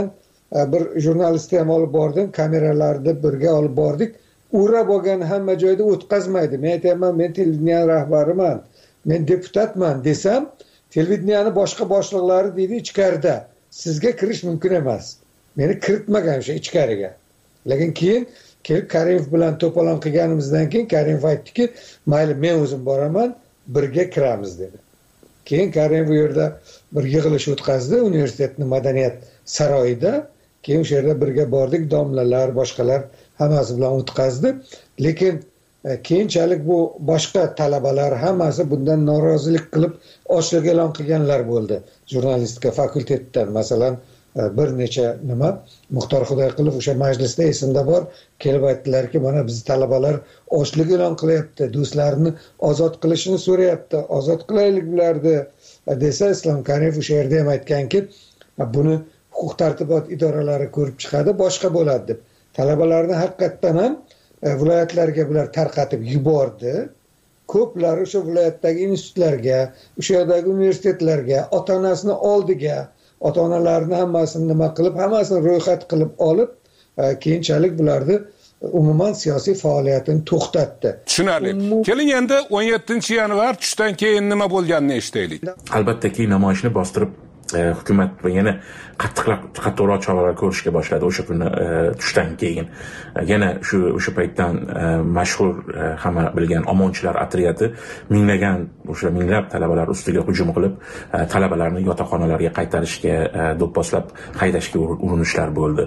bir jurnalistni ham olib bordim, kameralarni birga olib bordik. O'rab olgan hamma joyda o'tkazmaydi. Men aytaman, men televideniya rahbariman, men deputatman desam, televideniyani boshqa boshliqlari deydi ichkarida. Sizga kirish mumkin emas. Meni kiritmagan o'sha ichkariga. Lekin keyin kelib Karimov bilan to'polon qilganimizdan keyin Karimov aytdiki, mayli men o'zim boraman, birga kiramiz dedi. Keyin Karimov bu yerda bir yig'ilish o'tkazdi universitetning madaniyat saroyida. Keyin o'sha yerda birga bordik, domlalar, boshqalar hammasi bilan o'tkazdi. Lekin keyinchalik bu boshqa talabalar hammasi bundan norozilik qilib ochlik e'lon qilganlar bo'ldi. Jurnalistika fakultetidan masalan bir necha Muxtor Xudoyqulov o'sha majlisda esimda bor, kelib aytdilarki, mana biz talabalar ochlik e'lon qilyapti, do'stlarini ozod qilishini so'rayapti, ozod qilaylik bularni desa, Islom Karimov o'sha yerda ham aytganki, buni huquq tartibot idoralari ko'rib chiqadi, boshqa bo'ladi deb. Talabalarni haqiqatdan ham viloyatlarga bular tarqatib yubordi. Ko'plari o'sha viloyatdagi institutlarga, o'sha yerdagi universitetlarga, ota-onasini oldiga, ota-onalarni hammasini nima qilib, hammasini ro'yxat qilib olib, keyinchalik bularni umuman siyosiy faoliyatini to'xtatdi. Tushunarli. Keling endi 17-yanvar tushdan keyin nima bo'lganini eshitaylik. Albattaki namoyishni bostirib hukumat yana qattiqroq choralar ko'rishga boshladi o'sha kuni tushdan keyin. Yana o'sha paytdan mashhur hamma bilgan Omonchilar otryadi minglab talabalar ustiga hujum qilib, talabalarni yotoqxonalarga qaytarishga, do'pposlab haydashga urinishlar bo'ldi.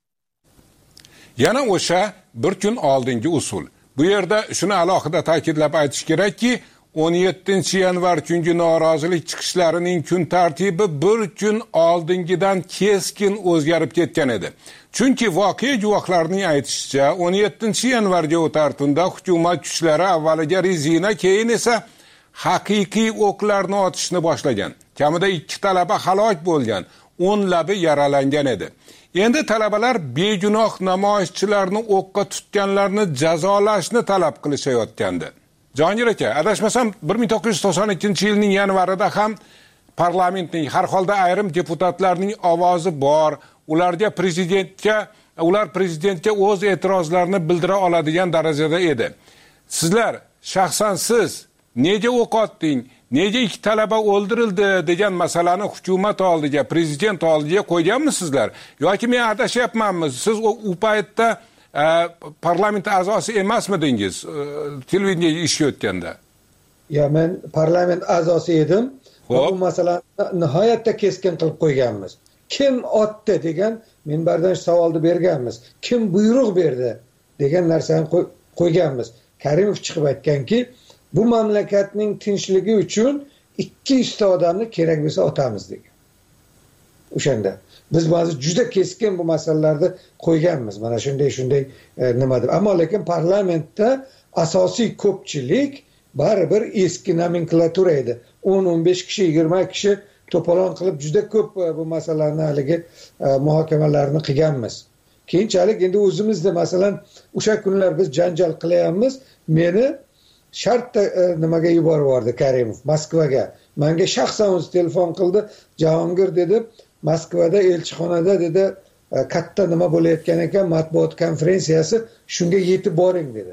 Yana o'sha bir kun oldingi usul. Bu yerda shuni alohida ta'kidlab aytish kerakki, 17-yanvar kungi norozilik chiqishlarining kun tartibi bir kun oldingidan keskin o'zgarib ketgan edi. Chunki voqea guvohlarining aytishicha, 17-yanvarga o'tar tunda hukumat kuchlari avvaliga rezina, keyin esa haqiqiy o'qlarni otishni boshlagan. Kamida 2 talaba halok bo'lgan, 10labi yaralangan edi. Endi talabalar begunoh namoyishchilarni o'qqa tutganlarni jazolashni talab qilishayotgandi. Jongir aka, adashmasam 1992-yilning yanvarida ham parlamentning, har holda ayrim deputatlarning ovozi bor. Ular prezidentga o'z e'tirozlarini bildira oladigan darajada edi. Sizlar, shaxsan siz nega o'q otding, nega 2 talaba o'ldirildi degan masalani hukumat oldiga, prezident oldiga qo'yganmisizlar? Yoki men adashyapmanmi? Siz u paytda parlament a'zosi emasmidingiz televideniyaga ishlayotganda? Ya, men parlament a'zosi edim. Bu masalani nihoyatda keskin qilib qo'yganmiz. Kim otdi degan minbardan savolni berganmiz. Kim buyruq berdi degan narsani qo'yganmiz. Karimov chiqib aytganki, bu mamlakatning tinchligi uchun 200 ta odamni kerak bo'lsa otamiz degan. O'shanda biz ba'zi juda keskin bu masalalarda qo'yganmiz. Mana shunday nima deb. Ammo lekin parlamentda asosiy ko'pchilik baribir eski nomenklatura edi. 10-15 kishi, 20 kishi to'polon qilib juda ko'p bu masalalarni haligi muhokamalarni qilganmiz. Keyinchalik endi o'zimizda masalan o'sha kunlar biz janjal qilyapmiz. Meni shartda nimaga yuborib yubordi Karimov, Moskvaga. Menga shaxsan o'zi telefon qildi. Jahongir dedi, Moskvada elchixonada dedi, katta nima bo'layotgan ekan, matbuot konferensiyasi, shunga yetib boring dedi.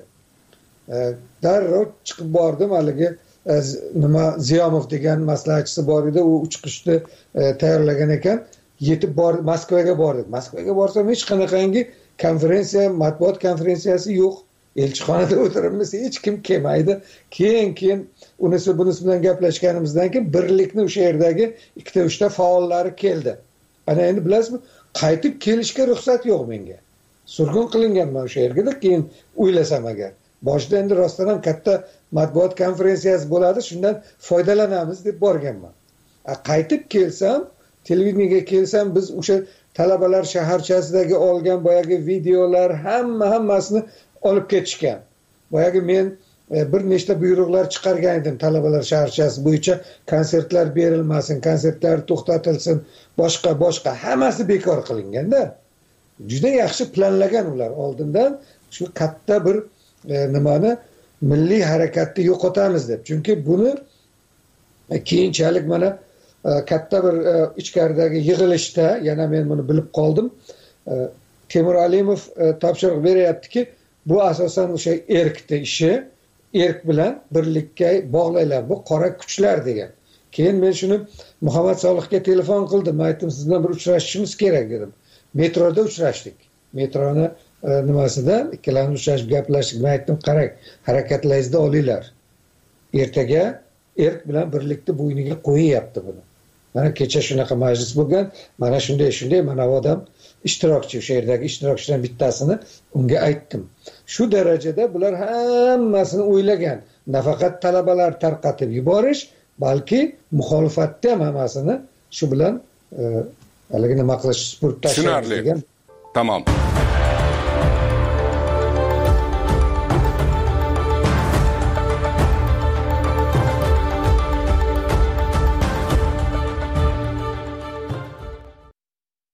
Darrov chiqib bordim, haligi Ziyomov degan maslahatchisi bor edi, u chiqishni tayyorlagan ekan, yetib bordik, Moskvaga bordik. Moskvaga borsam hech qanaqangi konferensiya, matbuot konferensiyasi yo'q. Elchixonada o'tiribmiz, hech kim kelmaydi. Keyin unisi bunisi bilan gaplashganimizdan keyin birlikni o'sha yerdagi 2-3 ta faollari keldi. Ana endi bilasizmi, qaytib kelishga ruxsat yo'q menga. Surgun qilinganman o'sha yerga, keyin o'ylasam agar. Boshida endi rostdan ham katta matbuot konferensiyasi bo'ladi, shundan foydalanamiz deb borganman. Qaytib kelsam, televideniyaga kelsam, biz o'sha talabalar shaharchasidagi olgan boyagi videolar hammasini olib ketishgan. Boyagi men bir nechta buyruqlar chiqargan edim talabalar shaharchasi bo'yicha, konsertlar berilmasin, konsertlar to'xtatilsin, boshqa hammasi bekor qilingan-da. Juda yaxshi planlagan ular oldindan shu katta bir nimani milliy harakatni yo'qotamiz deb. Chunki buni keyinchalik mana katta bir ichkaridagi yig'ilishda yana men buni bilib qoldim. Temur Alimov topshiriq beryaptiki, bu asosan o'sha erkni ishi, erk bilan birlikka bog'laylar. Bu qora kuchlar degan. Keyin men shuni Muhammad Solihga telefon qildim. Aytdim, siz bilan bir uchrashishimiz kerak dedim. Metroda uchrashdik. Metroni nimasida ikkalamiz uchrashib gaplashdik. Men aytdim, qarang, harakatlaringizda olinglar. Ertaga erk bilan birlikda bo'yniga qo'yayapti buni. Mana kecha shunaqa majlis bo'lgan, mana shunday, mana odam ishtirokchi, o'sha yerdagi ishtirokchilardan bittasini unga aytdim. Shu darajada bular hammasini o'ylagan. Nafaqat talabalar tarqatib yuborish, balki muxolifatda ham hammasini shu bilan haligi nima qilish, sport tashlash degan. Tamom.